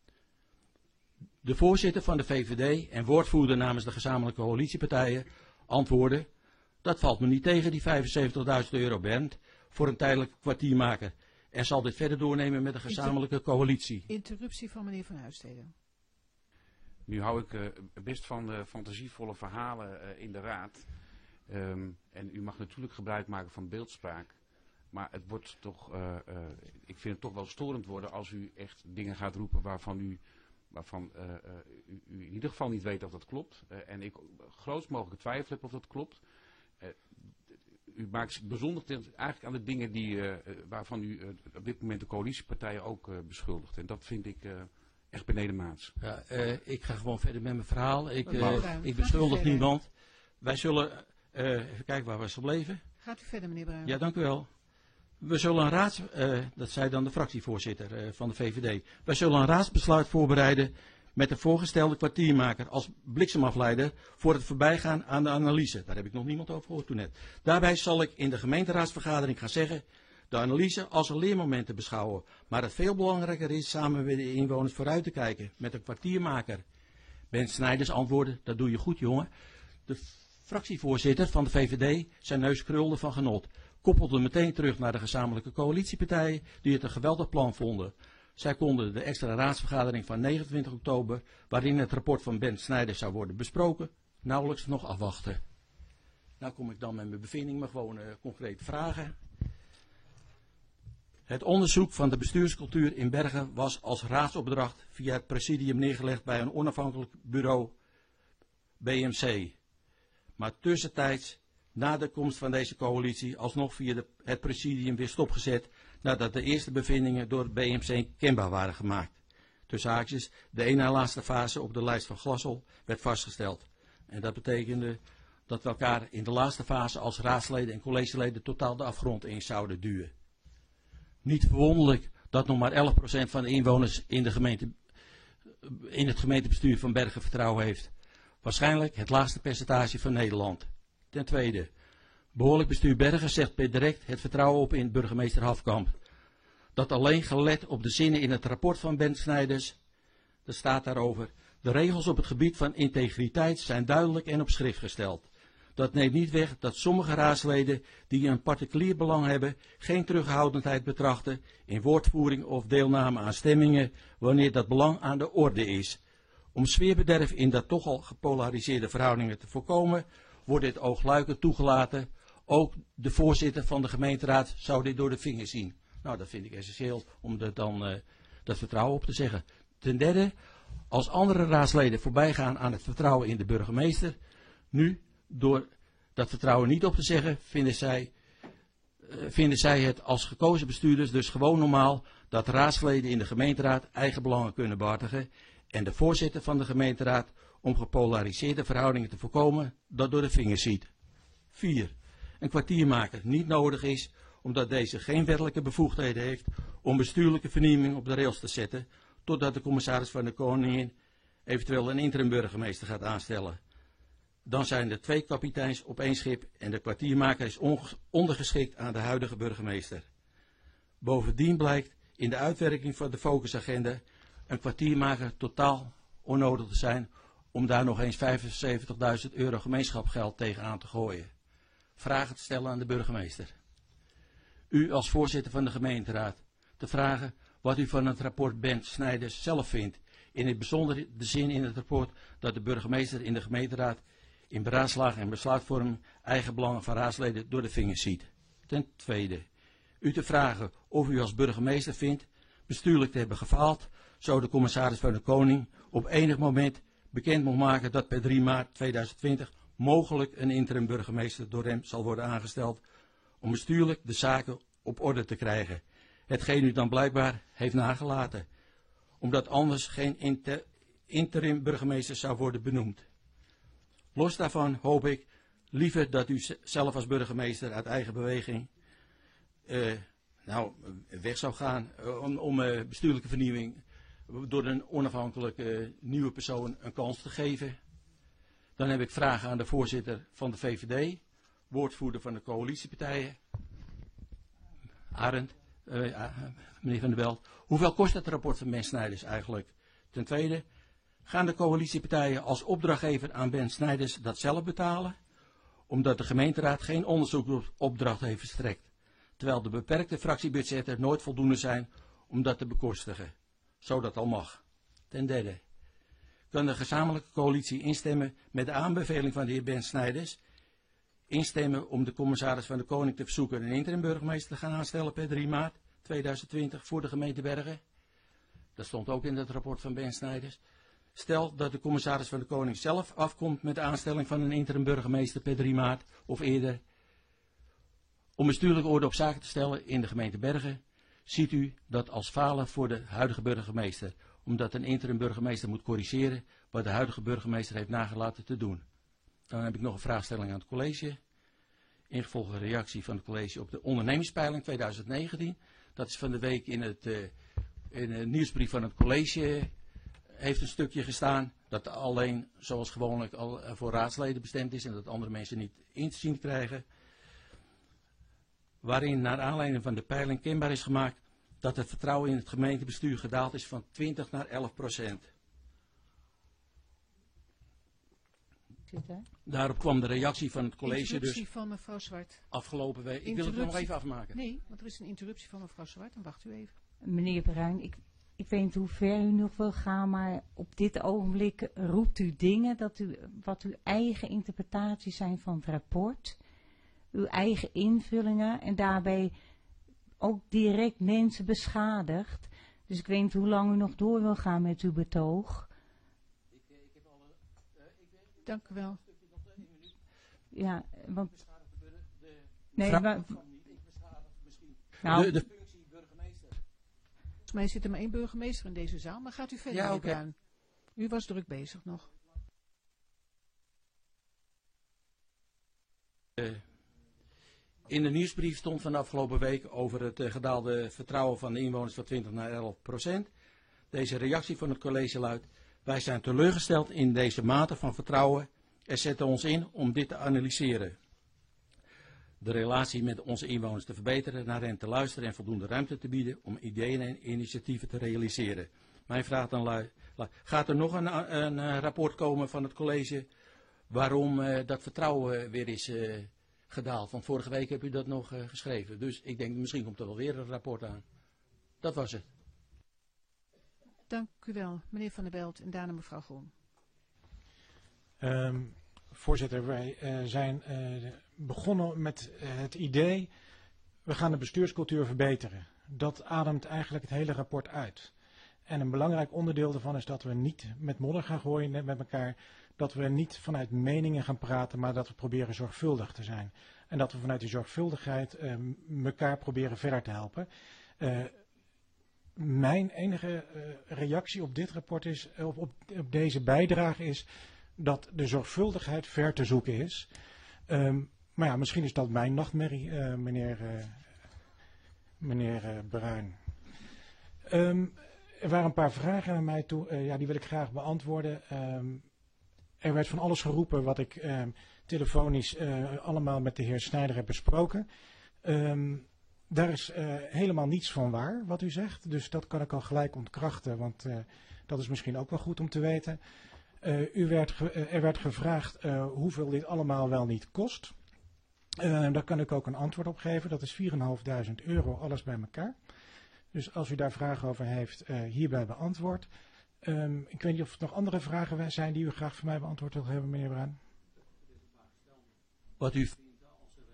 De voorzitter van de VVD en woordvoerder namens de gezamenlijke coalitiepartijen antwoordde: dat valt me niet tegen, die €75.000 Bernd, voor een tijdelijke kwartiermaker. En zal dit verder doornemen met de gezamenlijke coalitie. Interruptie van meneer Van Huisstede. Nu hou ik best van fantasievolle verhalen in de raad. En u mag natuurlijk gebruik maken van beeldspraak. Maar het wordt toch, ik vind het toch wel storend worden als u echt dingen gaat roepen waarvan u in ieder geval niet weet of dat klopt. En ik grootst mogelijk twijfel heb of dat klopt. U maakt bezondigd eigenlijk aan de dingen waarvan u op dit moment de coalitiepartijen ook beschuldigt. En dat vind ik echt benedenmaats. Ja, ik ga gewoon verder met mijn verhaal. Ik beschuldig niemand. Wij zullen, even kijken waar we gebleven. Gaat u verder, meneer Bruin? Ja, dank u wel. We zullen dat zei dan de fractievoorzitter van de VVD. Wij zullen een raadsbesluit voorbereiden met de voorgestelde kwartiermaker als bliksemafleider voor het voorbijgaan aan de analyse. Daar heb ik nog niemand over gehoord toen net. Daarbij zal ik in de gemeenteraadsvergadering gaan zeggen de analyse als een leermoment te beschouwen. Maar het veel belangrijker is samen met de inwoners vooruit te kijken met een kwartiermaker. Ben Snijders antwoordde: dat doe je goed, jongen. De fractievoorzitter van de VVD zijn neus krulde van genot. Koppelde meteen terug naar de gezamenlijke coalitiepartijen die het een geweldig plan vonden. Zij konden de extra raadsvergadering van 29 oktober, waarin het rapport van Ben Snijders zou worden besproken, nauwelijks nog afwachten. Nou kom ik dan met mijn bevinding, maar gewoon concreet vragen. Het onderzoek van de bestuurscultuur in Bergen was als raadsopdracht via het presidium neergelegd bij een onafhankelijk bureau BMC. Maar tussentijds, na de komst van deze coalitie, alsnog via het presidium weer stopgezet nadat de eerste bevindingen door het BMC kenbaar waren gemaakt. Tussen haakjes, de ene na laatste fase op de lijst van Glassel werd vastgesteld. En dat betekende dat we elkaar in de laatste fase als raadsleden en collegeleden totaal de afgrond in zouden duwen. Niet verwonderlijk dat nog maar 11% van de inwoners in het gemeentebestuur van Bergen vertrouwen heeft. Waarschijnlijk het laagste percentage van Nederland. Ten tweede, behoorlijk bestuur Bergen zegt per direct het vertrouwen op in burgemeester Hafkamp. Dat alleen gelet op de zinnen in het rapport van Ben Snijders, er staat daarover, De regels op het gebied van integriteit zijn duidelijk en op schrift gesteld. Dat neemt niet weg dat sommige raadsleden die een particulier belang hebben geen terughoudendheid betrachten in woordvoering of deelname aan stemmingen wanneer dat belang aan de orde is. Om sfeerbederf in dat toch al gepolariseerde verhoudingen te voorkomen, wordt dit oogluikend toegelaten. Ook de voorzitter van de gemeenteraad zou dit door de vingers zien. Nou, dat vind ik essentieel om dat vertrouwen op te zeggen. Ten derde, als andere raadsleden voorbijgaan aan het vertrouwen in de burgemeester, nu door dat vertrouwen niet op te zeggen, vinden zij het als gekozen bestuurders dus gewoon normaal dat raadsleden in de gemeenteraad eigen belangen kunnen behartigen en de voorzitter van de gemeenteraad om gepolariseerde verhoudingen te voorkomen dat door de vingers ziet. 4. Een kwartiermaker niet nodig is omdat deze geen wettelijke bevoegdheden heeft om bestuurlijke vernieuwing op de rails te zetten totdat de commissaris van de Koningin eventueel een interim burgemeester gaat aanstellen. Dan zijn er 2 kapiteins op 1 schip en de kwartiermaker is ondergeschikt aan de huidige burgemeester. Bovendien blijkt in de uitwerking van de focusagenda een kwartiermaker totaal onnodig te zijn om daar nog eens €75.000 gemeenschapsgeld tegenaan te gooien. Vragen te stellen aan de burgemeester. U als voorzitter van de gemeenteraad te vragen wat u van het rapport Ben Snijders zelf vindt. In het bijzonder de zin in het rapport dat de burgemeester in de gemeenteraad in beraadslaging en besluitvorming eigen belangen van raadsleden door de vingers ziet. Ten tweede, u te vragen of u als burgemeester vindt bestuurlijk te hebben gefaald, zo de commissaris van de Koning op enig moment bekend moet maken dat per 3 maart 2020 mogelijk een interim burgemeester door hem zal worden aangesteld om bestuurlijk de zaken op orde te krijgen. Hetgeen u dan blijkbaar heeft nagelaten, omdat anders geen interim burgemeester zou worden benoemd. Los daarvan hoop ik liever dat u zelf als burgemeester uit eigen beweging weg zou gaan om bestuurlijke vernieuwing door een onafhankelijke nieuwe persoon een kans te geven. Dan heb ik vragen aan de voorzitter van de VVD, woordvoerder van de coalitiepartijen, Arend, meneer Van der Belt. Hoeveel kost het rapport van Ben Snijders eigenlijk? Ten tweede, gaan de coalitiepartijen als opdrachtgever aan Ben Snijders dat zelf betalen? Omdat de gemeenteraad geen onderzoeksopdracht heeft verstrekt, terwijl de beperkte fractiebudgetten nooit voldoende zijn om dat te bekostigen, zo dat al mag. Ten derde, kan de gezamenlijke coalitie instemmen met de aanbeveling van de heer Ben Snijders, instemmen om de commissaris van de Koning te verzoeken een interim burgemeester te gaan aanstellen per 3 maart 2020 voor de gemeente Bergen? Dat stond ook in het rapport van Ben Snijders. Stel dat de commissaris van de Koning zelf afkomt met de aanstelling van een interim burgemeester per 3 maart of eerder, om bestuurlijke orde op zaken te stellen in de gemeente Bergen, ziet u dat als falen voor de huidige burgemeester, omdat een interim burgemeester moet corrigeren wat de huidige burgemeester heeft nagelaten te doen. Dan heb ik nog een vraagstelling aan het college. Ingevolge reactie van het college op de ondernemingspeiling 2019. Dat is van de week in de nieuwsbrief van het college heeft een stukje gestaan dat alleen zoals gewoonlijk al voor raadsleden bestemd is en dat andere mensen niet in te zien krijgen. Waarin naar aanleiding van de peiling kenbaar is gemaakt dat het vertrouwen in het gemeentebestuur gedaald is van 20 naar 11%. Daarop kwam de reactie van het college Interruptie dus van mevrouw Zwart. afgelopen week. Ik wil het nog even afmaken. Nee, want er is een interruptie van mevrouw Zwart. Dan wacht u even. Meneer Bruin, ik weet niet hoe ver u nog wil gaan, maar op dit ogenblik roept u dingen wat uw eigen interpretaties zijn van het rapport, uw eigen invullingen en daarbij ook direct mensen beschadigt. Dus ik weet niet hoe lang u nog door wil gaan met uw betoog. Dank u wel. Ja, want... Nee, maar... Nou, de functie burgemeester. Volgens mij zit er maar 1 burgemeester in deze zaal, maar gaat u verder, meneer Bruin. U was druk bezig nog. In de nieuwsbrief stond van de afgelopen week over het gedaalde vertrouwen van de inwoners van 20 naar 11%. Deze reactie van het college luidt: wij zijn teleurgesteld in deze mate van vertrouwen en zetten ons in om dit te analyseren. De relatie met onze inwoners te verbeteren, naar hen te luisteren en voldoende ruimte te bieden om ideeën en initiatieven te realiseren. Mijn vraag dan Gaat er nog een rapport komen van het college waarom dat vertrouwen weer is gedaald? Want vorige week heb u dat nog geschreven. Dus ik denk misschien komt er wel weer een rapport aan. Dat was het. Dank u wel, meneer Van der Belt en daarna mevrouw Groen. Voorzitter, wij zijn begonnen met het idee, we gaan de bestuurscultuur verbeteren. Dat ademt eigenlijk het hele rapport uit. En een belangrijk onderdeel daarvan is dat we niet met modder gaan gooien met elkaar. Dat we niet vanuit meningen gaan praten, maar dat we proberen zorgvuldig te zijn. En dat we vanuit die zorgvuldigheid elkaar proberen verder te helpen. Mijn enige reactie op dit rapport is, op deze bijdrage is, dat de zorgvuldigheid ver te zoeken is. Maar ja, misschien is dat mijn nachtmerrie, meneer Bruin. Er waren een paar vragen naar mij toe, die wil ik graag beantwoorden. Er werd van alles geroepen wat ik telefonisch allemaal met de heer Snijder heb besproken. Daar is helemaal niets van waar wat u zegt, dus dat kan ik al gelijk ontkrachten, want dat is misschien ook wel goed om te weten. Er werd gevraagd hoeveel dit allemaal wel niet kost. Daar kan ik ook een antwoord op geven. Dat is €4.500 alles bij elkaar. Dus als u daar vragen over heeft, hierbij beantwoord. Ik weet niet of er nog andere vragen zijn die u graag van mij beantwoord wilt hebben, meneer Bruin. Wat u vindt als er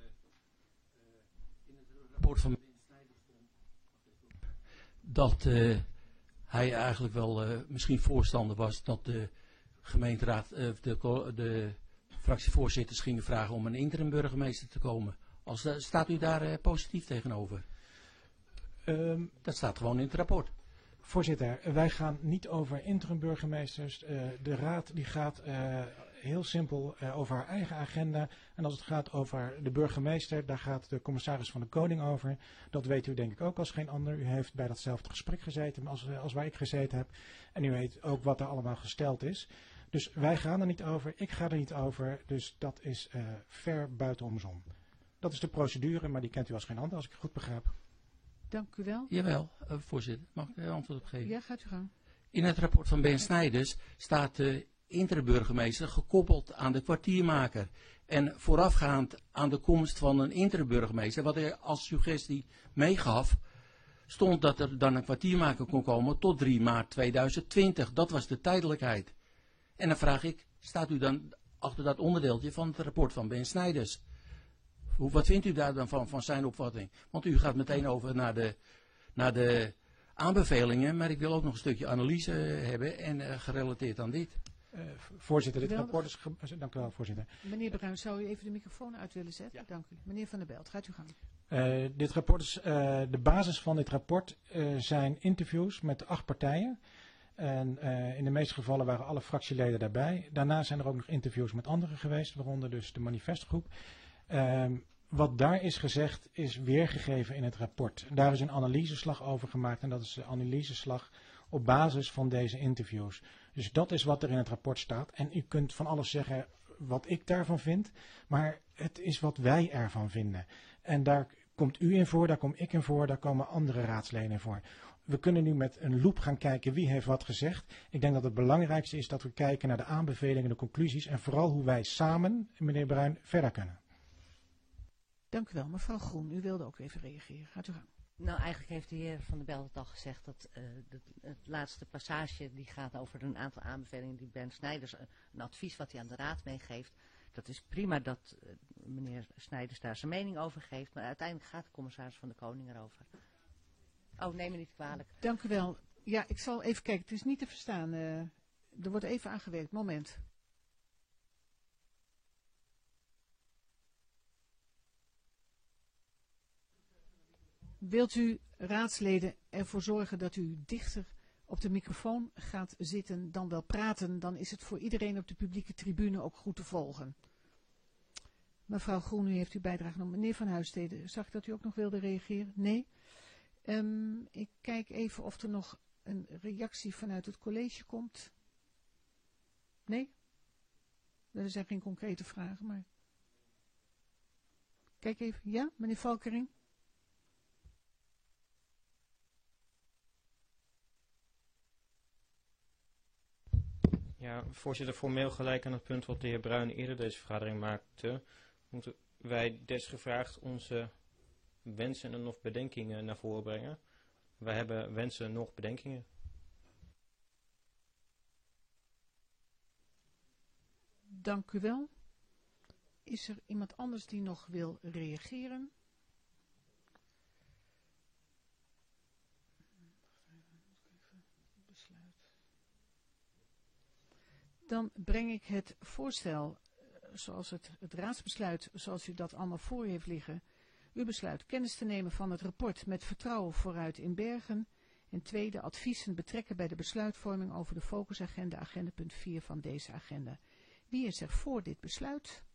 in het rapport van meneer Snijder stond, dat hij eigenlijk wel misschien voorstander was dat de gemeenteraad, de fractievoorzitters gingen vragen om een interim burgemeester te komen. Staat u daar positief tegenover? Dat staat gewoon in het rapport. Voorzitter, wij gaan niet over interim burgemeesters. De raad die gaat heel simpel over haar eigen agenda. En als het gaat over de burgemeester, daar gaat de commissaris van de Koning over. Dat weet u denk ik ook als geen ander. U heeft bij datzelfde gesprek gezeten als waar ik gezeten heb. En u weet ook wat er allemaal gesteld is. Dus wij gaan er niet over, ik ga er niet over. Dus dat is ver buitenom om. Dat is de procedure, maar die kent u als geen ander, als ik het goed begrijp. Dank u wel. Jawel, voorzitter. Mag ik er antwoord op geven? Ja, gaat u gang. In het rapport van Ben Snijders staat de interim-burgemeester gekoppeld aan de kwartiermaker. En voorafgaand aan de komst van een interim-burgemeester, wat hij als suggestie meegaf, stond dat er dan een kwartiermaker kon komen tot 3 maart 2020. Dat was de tijdelijkheid. En dan vraag ik, staat u dan achter dat onderdeeltje van het rapport van Ben Snijders? Wat vindt u daar dan van zijn opvatting? Want u gaat meteen over naar de aanbevelingen, maar ik wil ook nog een stukje analyse hebben en gerelateerd aan dit. Voorzitter, dit rapport is... Dank u wel, voorzitter. Meneer Bruin, zou u even de microfoon uit willen zetten? Ja. Dank u. Meneer Van der Belt, gaat u gang. Dit rapport is, de basis van dit rapport zijn interviews met 8 partijen. En in de meeste gevallen waren alle fractieleden daarbij. Daarna zijn er ook nog interviews met anderen geweest, waaronder dus de manifestgroep. Wat daar is gezegd is weergegeven in het rapport. Daar is een analyseslag over gemaakt en dat is de analyseslag op basis van deze interviews. Dus dat is wat er in het rapport staat. En u kunt van alles zeggen wat ik daarvan vind, maar het is wat wij ervan vinden. En daar komt u in voor, daar kom ik in voor, daar komen andere raadsleden in voor. We kunnen nu met een loep gaan kijken wie heeft wat gezegd. Ik denk dat het belangrijkste is dat we kijken naar de aanbevelingen, de conclusies en vooral hoe wij samen, meneer Bruin, verder kunnen. Dank u wel. Mevrouw Groen, u wilde ook even reageren. Gaat u gang. Nou, eigenlijk heeft de heer Van der Belt het al gezegd dat het laatste passage die gaat over een aantal aanbevelingen die Ben Snijders, een advies wat hij aan de raad meegeeft. Dat is prima dat meneer Snijders daar zijn mening over geeft, maar uiteindelijk gaat de commissaris van de Koning erover. Oh, neem me niet kwalijk. Dank u wel. Ja, ik zal even kijken. Het is niet te verstaan. Er wordt even aangewerkt. Moment. Wilt u, raadsleden, ervoor zorgen dat u dichter op de microfoon gaat zitten dan wel praten? Dan is het voor iedereen op de publieke tribune ook goed te volgen. Mevrouw Groen, u heeft uw bijdrage nog. Meneer Van Huisstede, zag ik dat u ook nog wilde reageren? Nee? Ik kijk even of er nog een reactie vanuit het college komt. Nee? Er zijn geen concrete vragen, maar... Kijk even. Ja, meneer Valkering? Ja, voorzitter, formeel gelijk aan het punt wat de heer Bruin eerder deze vergadering maakte, moeten wij desgevraagd onze wensen en of bedenkingen naar voren brengen. Wij hebben wensen nog bedenkingen. Dank u wel. Is er iemand anders die nog wil reageren? Dan breng ik het voorstel, zoals het raadsbesluit, zoals u dat allemaal voor u heeft liggen. U besluit kennis te nemen van het rapport met vertrouwen vooruit in Bergen. En tweede, adviezen betrekken bij de besluitvorming over de focusagenda, agenda punt 4 van deze agenda. Wie is er voor dit besluit?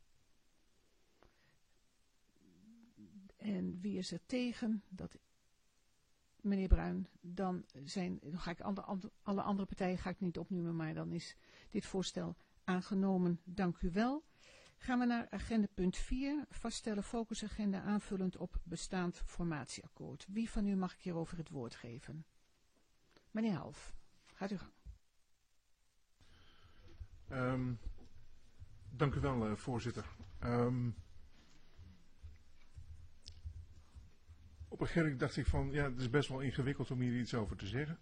En wie is er tegen? Meneer Bruin, dan ga ik alle andere partijen ga ik niet opnoemen, maar dan is dit voorstel aangenomen. Dank u wel. Gaan we naar agenda punt 4, vaststellen focusagenda aanvullend op bestaand formatieakkoord. Wie van u mag ik hierover het woord geven? Meneer Half, gaat u gang. Dank u wel, voorzitter. Op een gegeven moment dacht ik van, ja, het is best wel ingewikkeld om hier iets over te zeggen.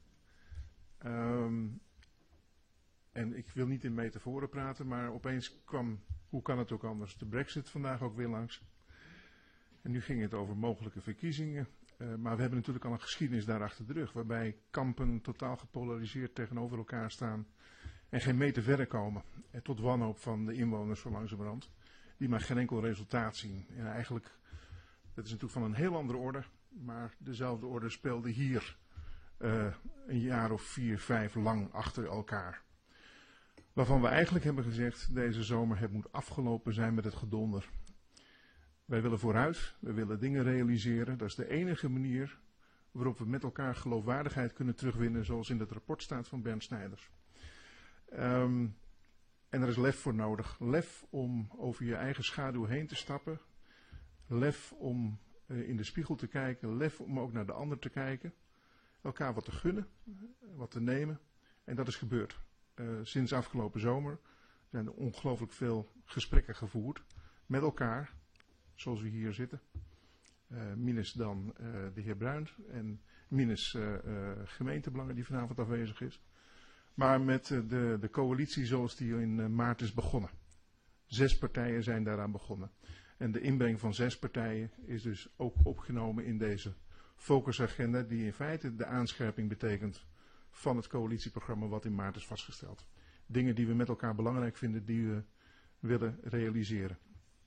En ik wil niet in metaforen praten, maar opeens kwam, hoe kan het ook anders, de Brexit vandaag ook weer langs. En nu ging het over mogelijke verkiezingen. Maar we hebben natuurlijk al een geschiedenis daar achter de rug, waarbij kampen totaal gepolariseerd tegenover elkaar staan en geen meter verder komen. En tot wanhoop van de inwoners zo langzamerhand, die maar geen enkel resultaat zien. En eigenlijk, dat is natuurlijk van een heel andere orde, maar dezelfde orde speelde hier een jaar of 4, 5 lang achter elkaar. Waarvan we eigenlijk hebben gezegd, deze zomer, het moet afgelopen zijn met het gedonder. Wij willen vooruit, we willen dingen realiseren. Dat is de enige manier waarop we met elkaar geloofwaardigheid kunnen terugwinnen, zoals in het rapport staat van Bernd Snijders. En er is lef voor nodig. Lef om over je eigen schaduw heen te stappen. Lef om in de spiegel te kijken. Lef om ook naar de ander te kijken. Elkaar wat te gunnen, wat te nemen. En dat is gebeurd. Sinds afgelopen zomer zijn er ongelooflijk veel gesprekken gevoerd met elkaar, zoals we hier zitten. Minus dan de heer Bruin en minus gemeentebelangen die vanavond afwezig is. Maar met de coalitie zoals die in maart is begonnen. 6 partijen zijn daaraan begonnen. En de inbreng van 6 partijen is dus ook opgenomen in deze focusagenda, die in feite de aanscherping betekent van het coalitieprogramma wat in maart is vastgesteld. Dingen die we met elkaar belangrijk vinden, die we willen realiseren.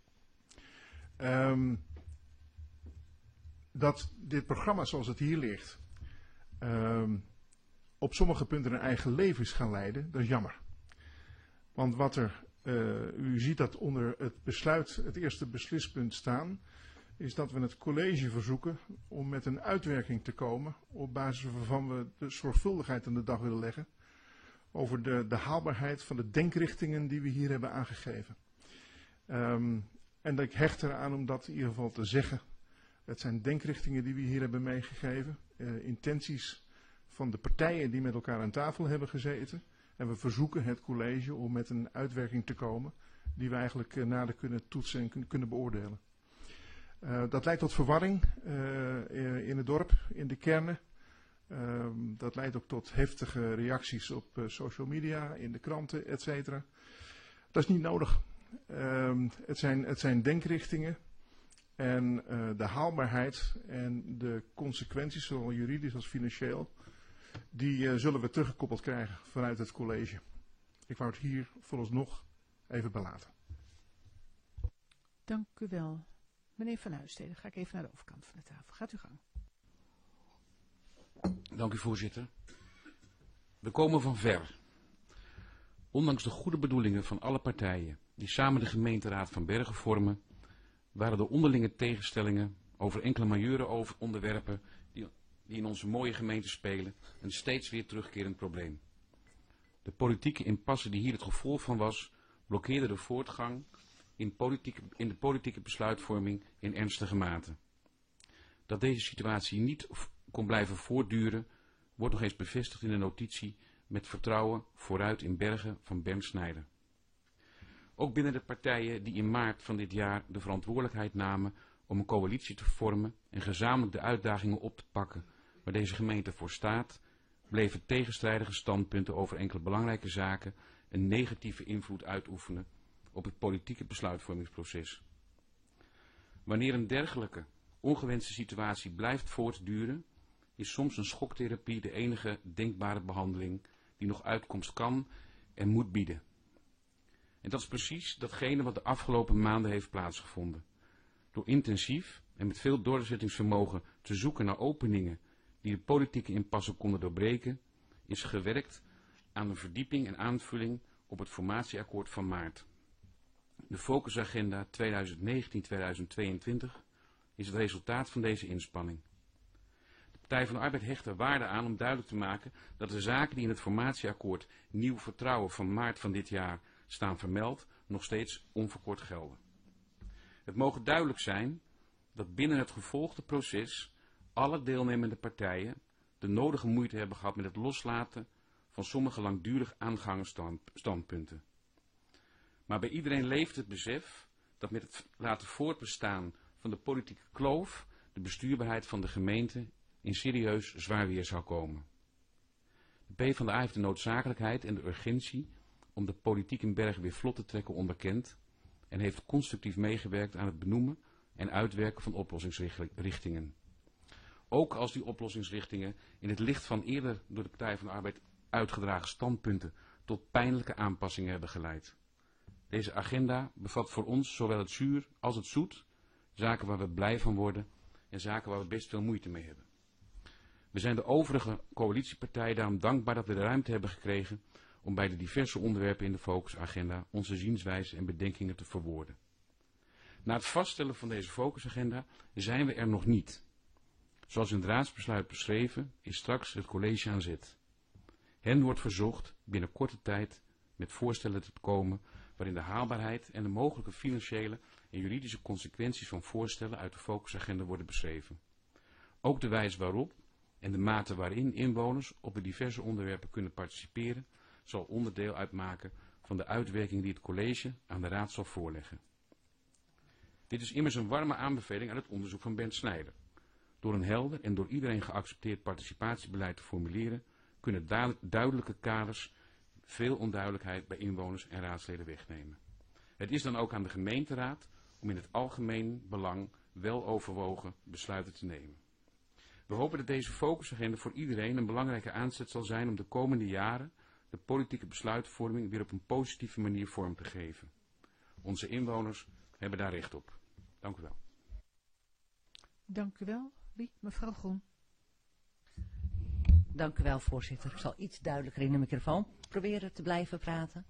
Dat dit programma zoals het hier ligt, op sommige punten een eigen leven is gaan leiden, dat is jammer. Want wat er, u ziet dat onder het besluit, het eerste beslispunt staan, is dat we het college verzoeken om met een uitwerking te komen, op basis waarvan we de zorgvuldigheid aan de dag willen leggen, over de haalbaarheid van de denkrichtingen die we hier hebben aangegeven. En dat ik hecht eraan om dat in ieder geval te zeggen. Het zijn denkrichtingen die we hier hebben meegegeven, intenties van de partijen die met elkaar aan tafel hebben gezeten. En we verzoeken het college om met een uitwerking te komen die we eigenlijk nader kunnen toetsen en kunnen beoordelen. Dat leidt tot verwarring in het dorp, in de kernen. Dat leidt ook tot heftige reacties op social media, in de kranten, etc. Dat is niet nodig. Het zijn denkrichtingen en de haalbaarheid en de consequenties, zowel juridisch als financieel, die zullen we teruggekoppeld krijgen vanuit het college. Ik wou het hier vooralsnog even belaten. Dank u wel. Meneer Van Huissteden, ga ik even naar de overkant van de tafel. Gaat u gang. Dank u, voorzitter. We komen van ver. Ondanks de goede bedoelingen van alle partijen die samen de gemeenteraad van Bergen vormen, waren de onderlinge tegenstellingen over enkele majeure onderwerpen die in onze mooie gemeente spelen een steeds weer terugkerend probleem. De politieke impasse die hier het gevolg van was, blokkeerde de voortgang in de politieke besluitvorming in ernstige mate. Dat deze situatie niet kon blijven voortduren, wordt nog eens bevestigd in de notitie met vertrouwen vooruit in Bergen van Bernd Snijder. Ook binnen de partijen die in maart van dit jaar de verantwoordelijkheid namen om een coalitie te vormen en gezamenlijk de uitdagingen op te pakken waar deze gemeente voor staat, bleven tegenstrijdige standpunten over enkele belangrijke zaken een negatieve invloed uitoefenen op het politieke besluitvormingsproces. Wanneer een dergelijke ongewenste situatie blijft voortduren, is soms een schoktherapie de enige denkbare behandeling die nog uitkomst kan en moet bieden. En dat is precies datgene wat de afgelopen maanden heeft plaatsgevonden. Door intensief en met veel doorzettingsvermogen te zoeken naar openingen die de politieke impasse konden doorbreken, is gewerkt aan een verdieping en aanvulling op het formatieakkoord van maart. De focusagenda 2019-2022 is het resultaat van deze inspanning. De Partij van de Arbeid hecht er waarde aan om duidelijk te maken dat de zaken die in het formatieakkoord Nieuw Vertrouwen van maart van dit jaar staan vermeld, nog steeds onverkort gelden. Het mogen duidelijk zijn dat binnen het gevolgde proces alle deelnemende partijen de nodige moeite hebben gehad met het loslaten van sommige langdurig aangehangen standpunten. Maar bij iedereen leeft het besef dat met het laten voortbestaan van de politieke kloof de bestuurbaarheid van de gemeente in serieus zwaar weer zou komen. De PvdA heeft de noodzakelijkheid en de urgentie om de politiek in Bergen weer vlot te trekken onderkend en heeft constructief meegewerkt aan het benoemen en uitwerken van oplossingsrichtingen. Ook als die oplossingsrichtingen in het licht van eerder door de Partij van de Arbeid uitgedragen standpunten tot pijnlijke aanpassingen hebben geleid. Deze agenda bevat voor ons zowel het zuur als het zoet, zaken waar we blij van worden en zaken waar we best veel moeite mee hebben. We zijn de overige coalitiepartijen daarom dankbaar dat we de ruimte hebben gekregen om bij de diverse onderwerpen in de focusagenda onze zienswijze en bedenkingen te verwoorden. Na het vaststellen van deze focusagenda zijn we er nog niet. Zoals in het raadsbesluit beschreven is straks het college aan zet. Hen wordt verzocht binnen korte tijd met voorstellen te komen waarin de haalbaarheid en de mogelijke financiële en juridische consequenties van voorstellen uit de focusagenda worden beschreven. Ook de wijze waarop en de mate waarin inwoners op de diverse onderwerpen kunnen participeren zal onderdeel uitmaken van de uitwerking die het college aan de raad zal voorleggen. Dit is immers een warme aanbeveling aan het onderzoek van Bernd Snijder. Door een helder en door iedereen geaccepteerd participatiebeleid te formuleren, kunnen duidelijke kaders veel onduidelijkheid bij inwoners en raadsleden wegnemen. Het is dan ook aan de gemeenteraad om in het algemeen belang wel overwogen besluiten te nemen. We hopen dat deze focusagenda voor iedereen een belangrijke aanzet zal zijn om de komende jaren de politieke besluitvorming weer op een positieve manier vorm te geven. Onze inwoners hebben daar recht op. Dank u wel. Dank u wel. Wie? Mevrouw Groen. Dank u wel, voorzitter. Ik zal iets duidelijker in de microfoon proberen te blijven praten.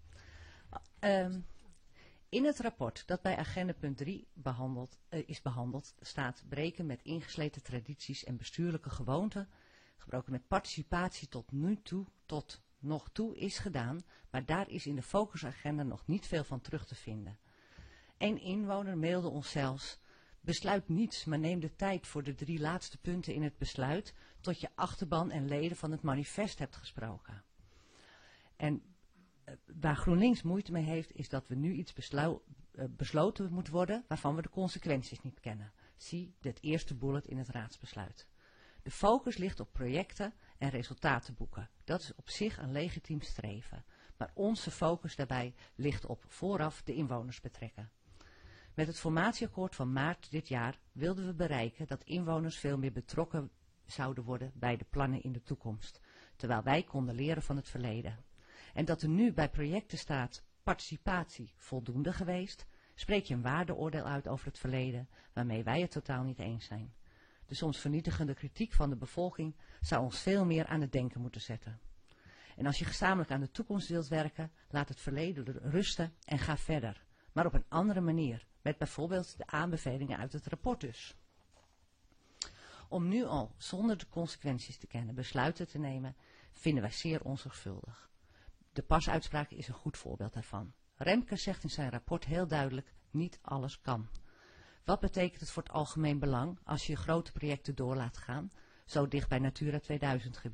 In het rapport dat bij agenda punt 3 is behandeld, staat breken met ingesleten tradities en bestuurlijke gewoonten, gebroken met participatie tot nog toe is gedaan, maar daar is in de focusagenda nog niet veel van terug te vinden. Een inwoner mailde ons zelfs: besluit niets, maar neem de tijd voor de 3 laatste punten in het besluit tot je achterban en leden van het manifest hebt gesproken. En waar GroenLinks moeite mee heeft, is dat we nu iets besloten moet worden waarvan we de consequenties niet kennen. Zie het eerste bullet in het raadsbesluit. De focus ligt op projecten en resultaten boeken. Dat is op zich een legitiem streven. Maar onze focus daarbij ligt op vooraf de inwoners betrekken. Met het formatieakkoord van maart dit jaar wilden we bereiken dat inwoners veel meer betrokken zouden worden bij de plannen in de toekomst, terwijl wij konden leren van het verleden. En dat er nu bij projecten staat participatie voldoende geweest, spreek je een waardeoordeel uit over het verleden, waarmee wij het totaal niet eens zijn. De soms vernietigende kritiek van de bevolking zou ons veel meer aan het denken moeten zetten. En als je gezamenlijk aan de toekomst wilt werken, laat het verleden rusten en ga verder. Maar op een andere manier, met bijvoorbeeld de aanbevelingen uit het rapport dus. Om nu al, zonder de consequenties te kennen, besluiten te nemen, vinden wij zeer onzorgvuldig. De pasuitspraak is een goed voorbeeld daarvan. Remke zegt in zijn rapport heel duidelijk, niet alles kan. Wat betekent het voor het algemeen belang als je grote projecten door laat gaan, zo dicht bij Natura 2000 gebieden,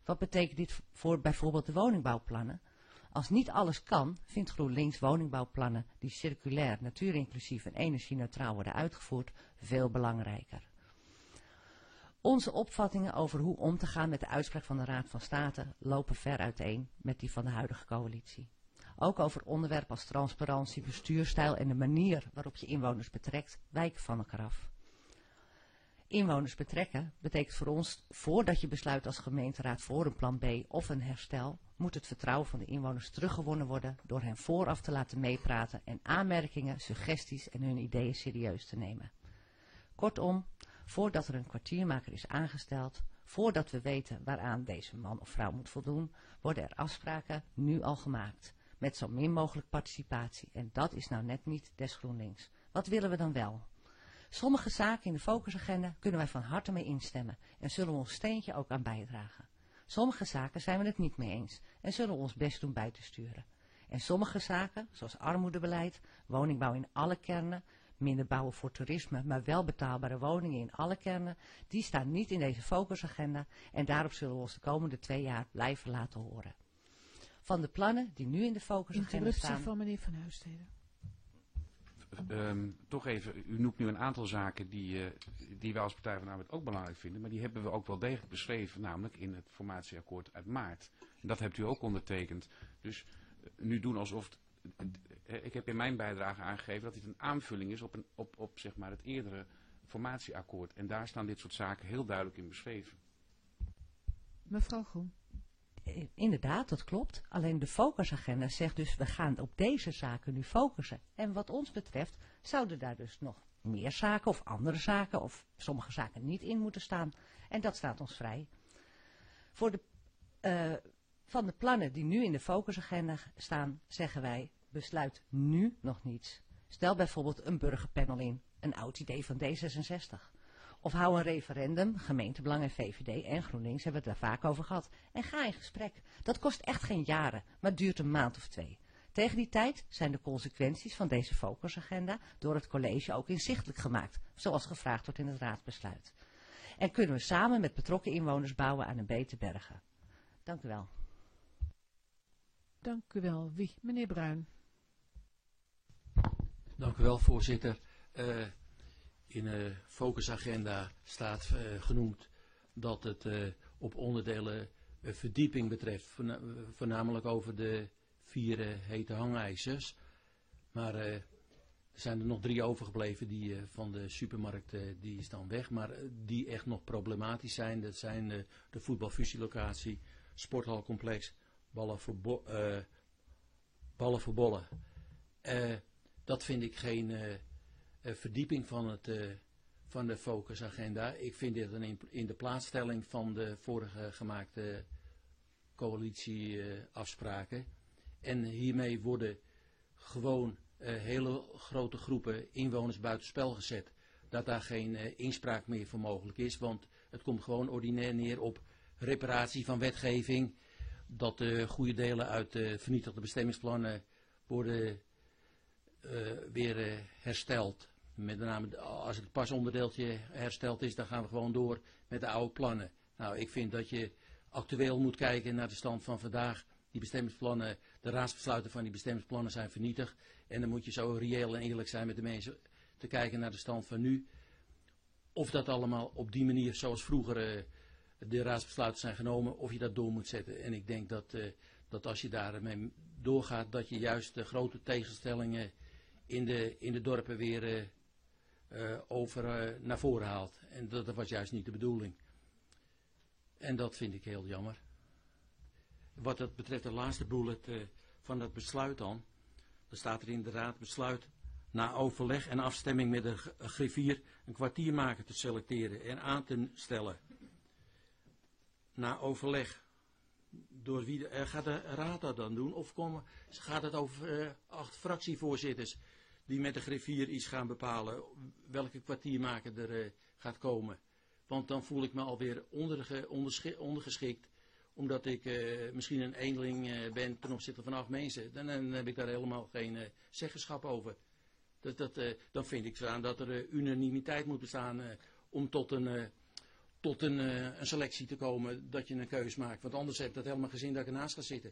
Wat betekent dit voor bijvoorbeeld de woningbouwplannen? Als niet alles kan, vindt GroenLinks woningbouwplannen die circulair, natuurinclusief en energie-neutraal worden uitgevoerd veel belangrijker. Onze opvattingen over hoe om te gaan met de uitspraak van de Raad van State lopen ver uiteen met die van de huidige coalitie. Ook over onderwerpen als transparantie, bestuurstijl en de manier waarop je inwoners betrekt, wijken van elkaar af. Inwoners betrekken betekent voor ons, voordat je besluit als gemeenteraad voor een plan B of een herstel, moet het vertrouwen van de inwoners teruggewonnen worden door hen vooraf te laten meepraten en aanmerkingen, suggesties en hun ideeën serieus te nemen. Kortom, voordat er een kwartiermaker is aangesteld, voordat we weten waaraan deze man of vrouw moet voldoen, worden er afspraken nu al gemaakt, met zo min mogelijk participatie. En dat is nou net niet des GroenLinks. Wat willen we dan wel? Sommige zaken in de focusagenda kunnen wij van harte mee instemmen en zullen we ons steentje ook aan bijdragen. Sommige zaken zijn we het niet mee eens en zullen we ons best doen bij te sturen. En sommige zaken, zoals armoedebeleid, woningbouw in alle kernen, minder bouwen voor toerisme, maar wel betaalbare woningen in alle kernen, die staan niet in deze focusagenda en daarop zullen we ons de komende 2 jaar blijven laten horen. Van de plannen die nu in de focusagenda Interruptie staan... van meneer Van Huisteden. Toch even, u noemt nu een aantal zaken die wij als Partij van de Arbeid ook belangrijk vinden, maar die hebben we ook wel degelijk beschreven, namelijk in het formatieakkoord uit maart. En dat hebt u ook ondertekend. Dus nu doen alsof... Ik heb in mijn bijdrage aangegeven dat dit een aanvulling is op zeg maar het eerdere formatieakkoord. En daar staan dit soort zaken heel duidelijk in beschreven. Mevrouw Groen. Inderdaad, dat klopt. Alleen de focusagenda zegt dus, we gaan op deze zaken nu focussen. En wat ons betreft zouden daar dus nog meer zaken of andere zaken of sommige zaken niet in moeten staan. En dat staat ons vrij. Van de plannen die nu in de focusagenda staan, zeggen wij, besluit nu nog niets. Stel bijvoorbeeld een burgerpanel in, een oud idee van D66. Of hou een referendum, gemeentebelang en VVD en GroenLinks hebben het daar vaak over gehad. En ga in gesprek. Dat kost echt geen jaren, maar duurt een maand of 2. Tegen die tijd zijn de consequenties van deze focusagenda door het college ook inzichtelijk gemaakt, zoals gevraagd wordt in het raadsbesluit. En kunnen we samen met betrokken inwoners bouwen aan een beter Bergen. Dank u wel. Dank u wel. Wie? Meneer Bruin. Dank u wel, voorzitter. In de focusagenda staat genoemd dat het op onderdelen verdieping betreft, voornamelijk over de 4 hete hangijzers. Maar er zijn er nog 3 overgebleven die van de supermarkt, die is dan weg, maar die echt nog problematisch zijn. Dat zijn de voetbalfusielocatie, sporthalcomplex, ballen voor bollen. Dat vind ik geen verdieping van de focusagenda. Ik vind dit in de plaatsstelling van de vorige gemaakte coalitieafspraken. En hiermee worden gewoon hele grote groepen inwoners buitenspel gezet. Dat daar geen inspraak meer voor mogelijk is, want het komt gewoon ordinair neer op reparatie van wetgeving, dat de goede delen uit de vernietigde bestemmingsplannen worden weer hersteld. Met name als het pasonderdeeltje hersteld is, dan gaan we gewoon door met de oude plannen. Nou, ik vind dat je actueel moet kijken naar de stand van vandaag. Die bestemmingsplannen, de raadsbesluiten van die bestemmingsplannen zijn vernietigd. En dan moet je zo reëel en eerlijk zijn met de mensen te kijken naar de stand van nu. Of dat allemaal op die manier, zoals vroeger de raadsbesluiten zijn genomen, of je dat door moet zetten. En ik denk dat als je daarmee doorgaat, dat je juist de grote tegenstellingen in de dorpen weer naar voren haalt. En dat was juist niet de bedoeling. En dat vind ik heel jammer. Wat dat betreft de laatste bullet van dat besluit dan staat er inderdaad besluit na overleg en afstemming met de griffier een kwartiermaker te selecteren en aan te stellen. Na overleg. Door wie gaat de raad dat dan doen? Of gaat het over 8 fractievoorzitters die met de griffier iets gaan bepalen welke kwartiermaker er gaat komen? Want dan voel ik me alweer ondergeschikt, omdat ik misschien een eenling ben ten opzichte van 8 mensen. Dan heb ik daar helemaal geen zeggenschap over. Dan vind ik aan dat er unanimiteit moet bestaan om tot tot een selectie te komen dat je een keus maakt. Want anders heeft dat helemaal geen zin dat ik ernaast ga zitten.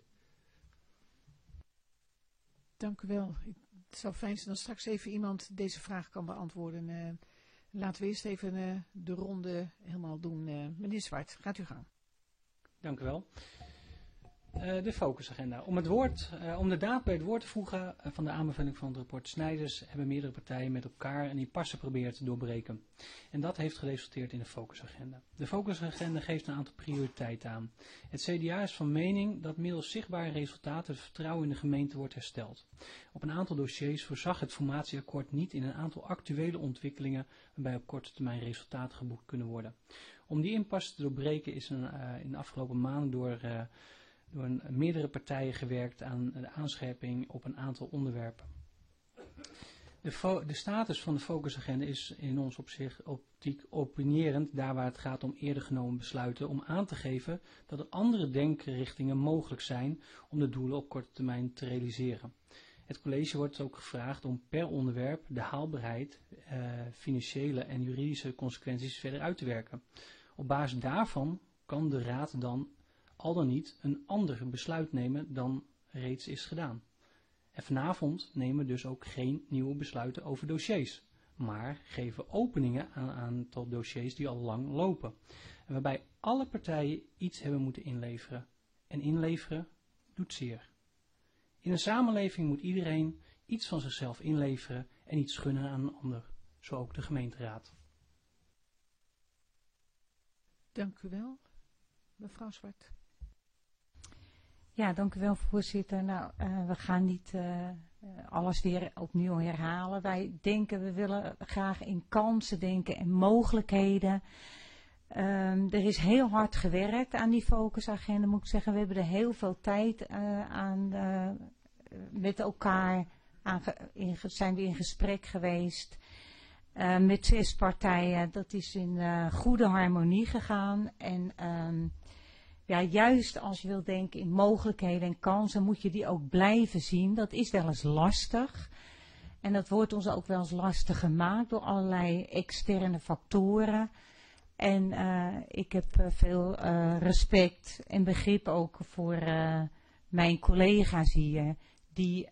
Dank u wel. Het zou fijn zijn als straks even iemand deze vraag kan beantwoorden. Laten we eerst even de ronde helemaal doen. Meneer Zwart, gaat u gang. Dank u wel. De focusagenda. Om de daad bij het woord te voegen van de aanbeveling van het rapport Snijders hebben meerdere partijen met elkaar een impasse proberen te doorbreken. En dat heeft geresulteerd in de focusagenda. De focusagenda geeft een aantal prioriteiten aan. Het CDA is van mening dat middels zichtbare resultaten het vertrouwen in de gemeente wordt hersteld. Op een aantal dossiers voorzag het formatieakkoord niet in een aantal actuele ontwikkelingen waarbij op korte termijn resultaten geboekt kunnen worden. Om die impasse te doorbreken is in de afgelopen maanden door meerdere partijen gewerkt aan de aanscherping op een aantal onderwerpen. De status van de focusagenda is in ons optiek opinierend, daar waar het gaat om eerder genomen besluiten, om aan te geven dat er andere denkrichtingen mogelijk zijn om de doelen op korte termijn te realiseren. Het college wordt ook gevraagd om per onderwerp de haalbaarheid, financiële en juridische consequenties verder uit te werken. Op basis daarvan kan de raad dan al dan niet een ander besluit nemen dan reeds is gedaan. En vanavond nemen we dus ook geen nieuwe besluiten over dossiers, maar geven openingen aan een aantal dossiers die al lang lopen. En waarbij alle partijen iets hebben moeten inleveren. En inleveren doet zeer. In een samenleving moet iedereen iets van zichzelf inleveren en iets gunnen aan een ander, zo ook de gemeenteraad. Dank u wel, mevrouw Zwart. Ja, dank u wel, voorzitter. Nou, we gaan niet alles weer opnieuw herhalen. Wij we willen graag in kansen denken en mogelijkheden. Er is heel hard gewerkt aan die focusagenda, moet ik zeggen. We hebben er heel veel tijd met elkaar zijn we in gesprek geweest. Met 6 partijen. Dat is in goede harmonie gegaan. En ja, juist als je wil denken in mogelijkheden en kansen, moet je die ook blijven zien. Dat is wel eens lastig. En dat wordt ons ook wel eens lastig gemaakt door allerlei externe factoren. En ik heb veel respect en begrip ook voor mijn collega's hier. Die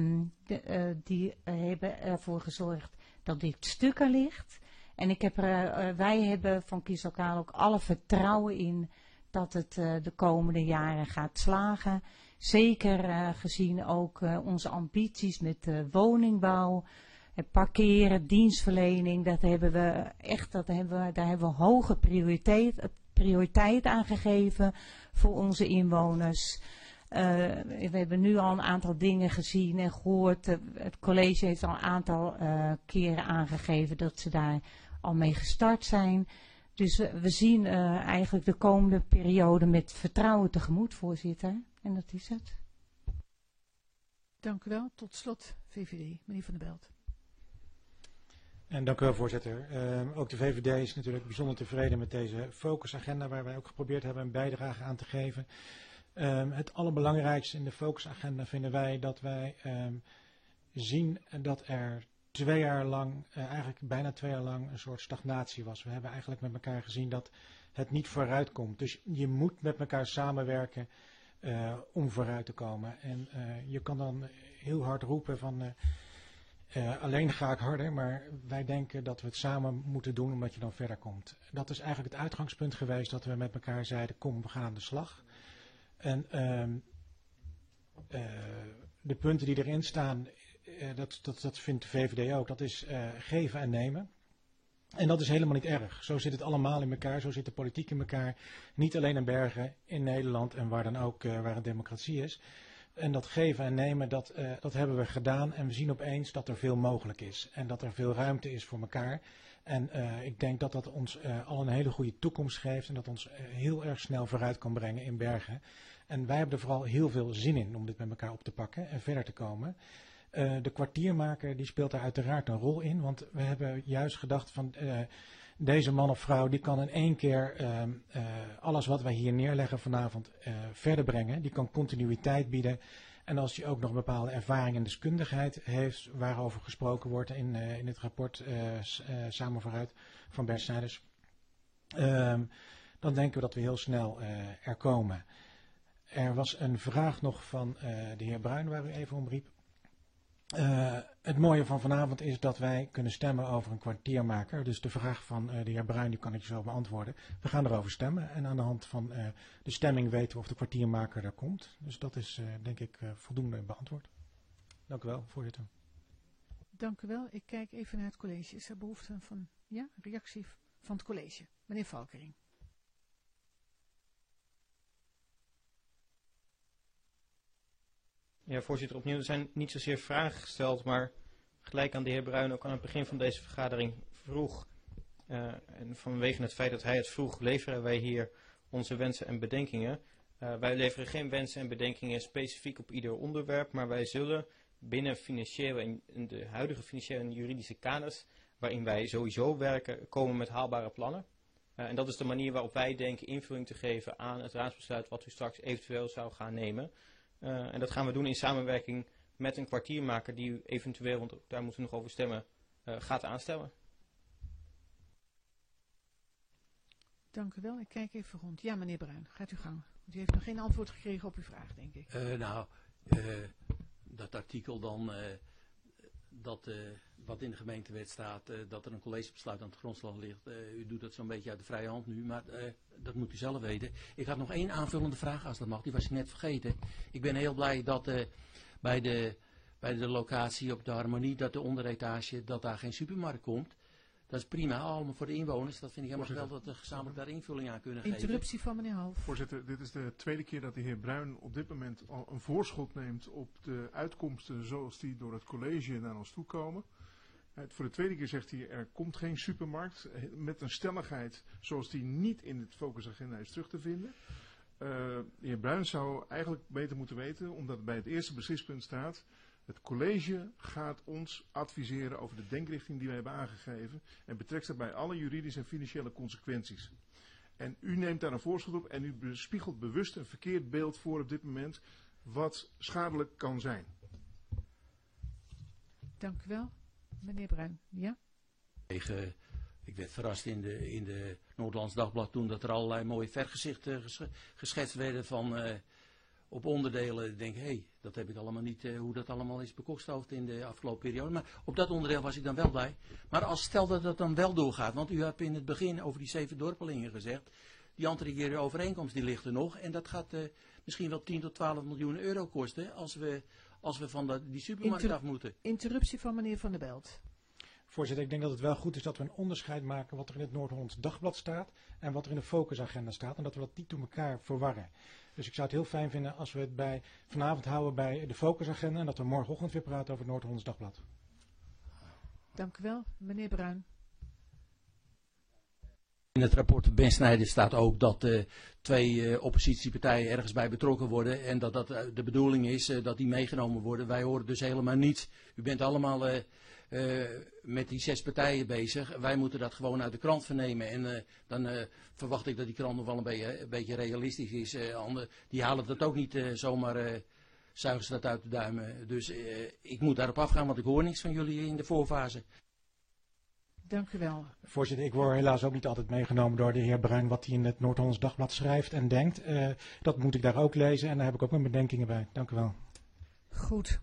hebben ervoor gezorgd dat dit stuk er ligt. En wij hebben van Kies Lokaal ook alle vertrouwen in dat het de komende jaren gaat slagen. Zeker gezien ook onze ambities met woningbouw, parkeren, dienstverlening. Daar hebben we hoge prioriteit aan gegeven voor onze inwoners. We hebben nu al een aantal dingen gezien en gehoord. Het college heeft al een aantal keren aangegeven dat ze daar al mee gestart zijn. Dus we zien eigenlijk de komende periode met vertrouwen tegemoet, voorzitter. En dat is het. Dank u wel. Tot slot, VVD, meneer Van der Belt. En dank u wel, voorzitter. Ook de VVD is natuurlijk bijzonder tevreden met deze focusagenda, waar wij ook geprobeerd hebben een bijdrage aan te geven. Het allerbelangrijkste in de focusagenda vinden wij dat wij zien dat er 2 jaar lang, eigenlijk bijna 2 jaar lang, een soort stagnatie was. We hebben eigenlijk met elkaar gezien dat het niet vooruit komt. Dus je moet met elkaar samenwerken om vooruit te komen. En je kan dan heel hard roepen van alleen ga ik harder, maar wij denken dat we het samen moeten doen omdat je dan verder komt. Dat is eigenlijk het uitgangspunt geweest dat we met elkaar zeiden, kom, we gaan aan de slag. En de punten die erin staan, dat vindt de VVD ook, dat is geven en nemen. En dat is helemaal niet erg. Zo zit het allemaal in elkaar, zo zit de politiek in elkaar. Niet alleen in Bergen, in Nederland en waar dan ook, waar een democratie is. En dat geven en nemen, dat hebben we gedaan. En we zien opeens dat er veel mogelijk is. En dat er veel ruimte is voor elkaar. En ik denk dat dat ons al een hele goede toekomst geeft. En dat ons heel erg snel vooruit kan brengen in Bergen. En wij hebben er vooral heel veel zin in om dit met elkaar op te pakken en verder te komen. De kwartiermaker die speelt daar uiteraard een rol in. Want we hebben juist gedacht van deze man of vrouw die kan in één keer alles wat wij hier neerleggen vanavond verder brengen. Die kan continuïteit bieden. En als die ook nog een bepaalde ervaring en deskundigheid heeft waarover gesproken wordt in het rapport Samen vooruit van Bert Snijders. dan denken we dat we heel snel er komen. Er was een vraag nog van de heer Bruin waar u even om riep. Het mooie van vanavond is dat wij kunnen stemmen over een kwartiermaker. Dus de vraag van de heer Bruin die kan ik zo beantwoorden. We gaan erover stemmen en aan de hand van de stemming weten we of de kwartiermaker er komt. Dus dat is denk ik voldoende beantwoord. Dank u wel, voorzitter. Dank u wel. Ik kijk even naar het college. Is er behoefte van reactie van het college? Meneer Valkering. Ja, voorzitter, opnieuw, er zijn niet zozeer vragen gesteld, maar gelijk aan de heer Bruin ook aan het begin van deze vergadering vroeg. En vanwege het feit dat hij het vroeg, leveren wij hier onze wensen en bedenkingen. Wij leveren geen wensen en bedenkingen specifiek op ieder onderwerp, maar wij zullen binnen financiële en de huidige financiële en juridische kaders, waarin wij sowieso werken, komen met haalbare plannen. En dat is de manier waarop wij denken invulling te geven aan het raadsbesluit wat u straks eventueel zou gaan nemen. En dat gaan we doen in samenwerking met een kwartiermaker die u eventueel, want daar moeten we nog over stemmen, gaat aanstellen. Dank u wel. Ik kijk even rond. Ja, meneer Bruin, gaat u gang. Want u heeft nog geen antwoord gekregen op uw vraag, denk ik. Dat artikel dan, wat in de gemeentewet staat, dat er een collegebesluit aan de grondslag ligt. U doet dat zo'n beetje uit de vrije hand nu, maar dat moet u zelf weten. Ik had nog één aanvullende vraag, als dat mag. Die was ik net vergeten. Ik ben heel blij dat bij de locatie op de Harmonie, dat de onderetage, dat daar geen supermarkt komt. Dat is prima, allemaal voor de inwoners. Dat vind ik helemaal geweldig dat we gezamenlijk daar invulling aan kunnen geven. Interruptie van meneer Half. Voorzitter, dit is de tweede keer dat de heer Bruin op dit moment al een voorschot neemt op de uitkomsten zoals die door het college naar ons toe komen. Voor de tweede keer zegt hij, er komt geen supermarkt met een stelligheid zoals die niet in het focusagenda is terug te vinden. De heer Bruin zou eigenlijk beter moeten weten, omdat het bij het eerste beslispunt staat. Het college gaat ons adviseren over de denkrichting die wij hebben aangegeven en betrekt daarbij alle juridische en financiële consequenties. En u neemt daar een voorschot op en u bespiegelt bewust een verkeerd beeld voor op dit moment wat schadelijk kan zijn. Dank u wel. Meneer Bruin, ja? Ik werd verrast in de Noord-Hollands Dagblad toen dat er allerlei mooie vergezichten geschetst werden van op onderdelen. Ik denk, dat heb ik allemaal niet, hoe dat allemaal is bekokstoofd in de afgelopen periode. Maar op dat onderdeel was ik dan wel blij. Maar stel dat het dan wel doorgaat, want u hebt in het begin over die 7 dorpelingen gezegd. Die anterieure overeenkomst die ligt er nog en dat gaat misschien wel 10 tot 12 miljoen euro kosten als we van die supermarkt af moeten. Interruptie van meneer Van der Belt. Voorzitter, ik denk dat het wel goed is dat we een onderscheid maken wat er in het Noord-Hollands Dagblad staat en wat er in de focusagenda staat en dat we dat niet door elkaar verwarren. Dus ik zou het heel fijn vinden als we het vanavond houden bij de focusagenda en dat we morgenochtend weer praten over het Noord-Hollands Dagblad. Dank u wel, meneer Bruin. In het rapport Ben Snijder staat ook dat 2 oppositiepartijen ergens bij betrokken worden en dat de bedoeling is dat die meegenomen worden. Wij horen dus helemaal niets. U bent allemaal met die 6 partijen bezig. Wij moeten dat gewoon uit de krant vernemen en dan verwacht ik dat die krant nog wel een beetje realistisch is. Die halen dat ook niet zomaar, zuigen ze dat uit de duimen. Dus ik moet daarop afgaan, want ik hoor niks van jullie in de voorfase. Dank u wel. Voorzitter, ik word helaas ook niet altijd meegenomen door de heer Bruin wat hij in het Noord-Hollands Dagblad schrijft en denkt. Dat moet ik daar ook lezen en daar heb ik ook mijn bedenkingen bij. Dank u wel. Goed.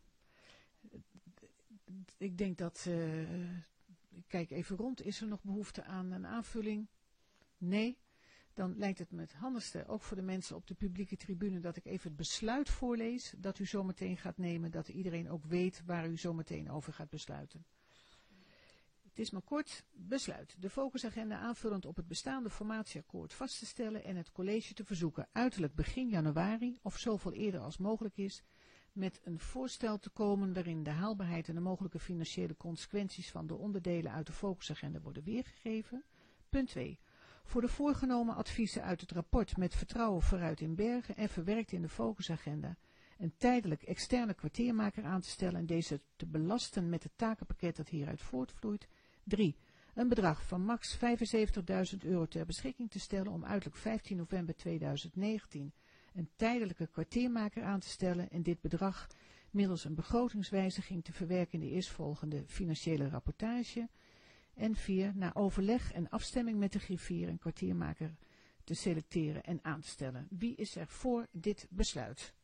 Ik denk dat, ik kijk even rond, is er nog behoefte aan een aanvulling? Nee. Dan lijkt het me het handigste, ook voor de mensen op de publieke tribune, dat ik even het besluit voorlees dat u zometeen gaat nemen, dat iedereen ook weet waar u zometeen over gaat besluiten. Het is maar kort. Besluit. De focusagenda aanvullend op het bestaande formatieakkoord vast te stellen en het college te verzoeken uiterlijk begin januari of zoveel eerder als mogelijk is met een voorstel te komen waarin de haalbaarheid en de mogelijke financiële consequenties van de onderdelen uit de focusagenda worden weergegeven. Punt 2. Voor de voorgenomen adviezen uit het rapport met vertrouwen vooruit in Bergen en verwerkt in de focusagenda een tijdelijk externe kwartiermaker aan te stellen en deze te belasten met het takenpakket dat hieruit voortvloeit. 3. Een bedrag van max €75.000 ter beschikking te stellen om uiterlijk 15 november 2019 een tijdelijke kwartiermaker aan te stellen en dit bedrag middels een begrotingswijziging te verwerken in de eerstvolgende financiële rapportage. En 4. Na overleg en afstemming met de griffier en kwartiermaker te selecteren en aan te stellen. Wie is er voor dit besluit?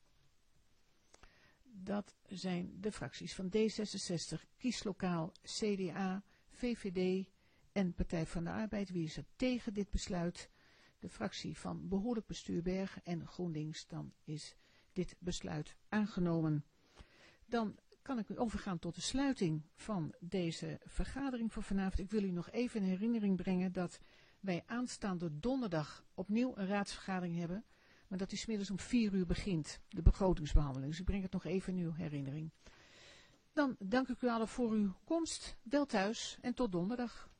Dat zijn de fracties van D66, Kieslokaal, CDA, VVD en Partij van de Arbeid. Wie is er tegen dit besluit? De fractie van Behoorlijk Bestuur Bergen en GroenLinks. Dan is dit besluit aangenomen. Dan kan ik overgaan tot de sluiting van deze vergadering voor vanavond. Ik wil u nog even in herinnering brengen dat wij aanstaande donderdag opnieuw een raadsvergadering hebben. Maar dat die 's middags om 4 uur begint, de begrotingsbehandeling. Dus ik breng het nog even in uw herinnering. Dan dank ik u allen voor uw komst. Wel thuis en tot donderdag.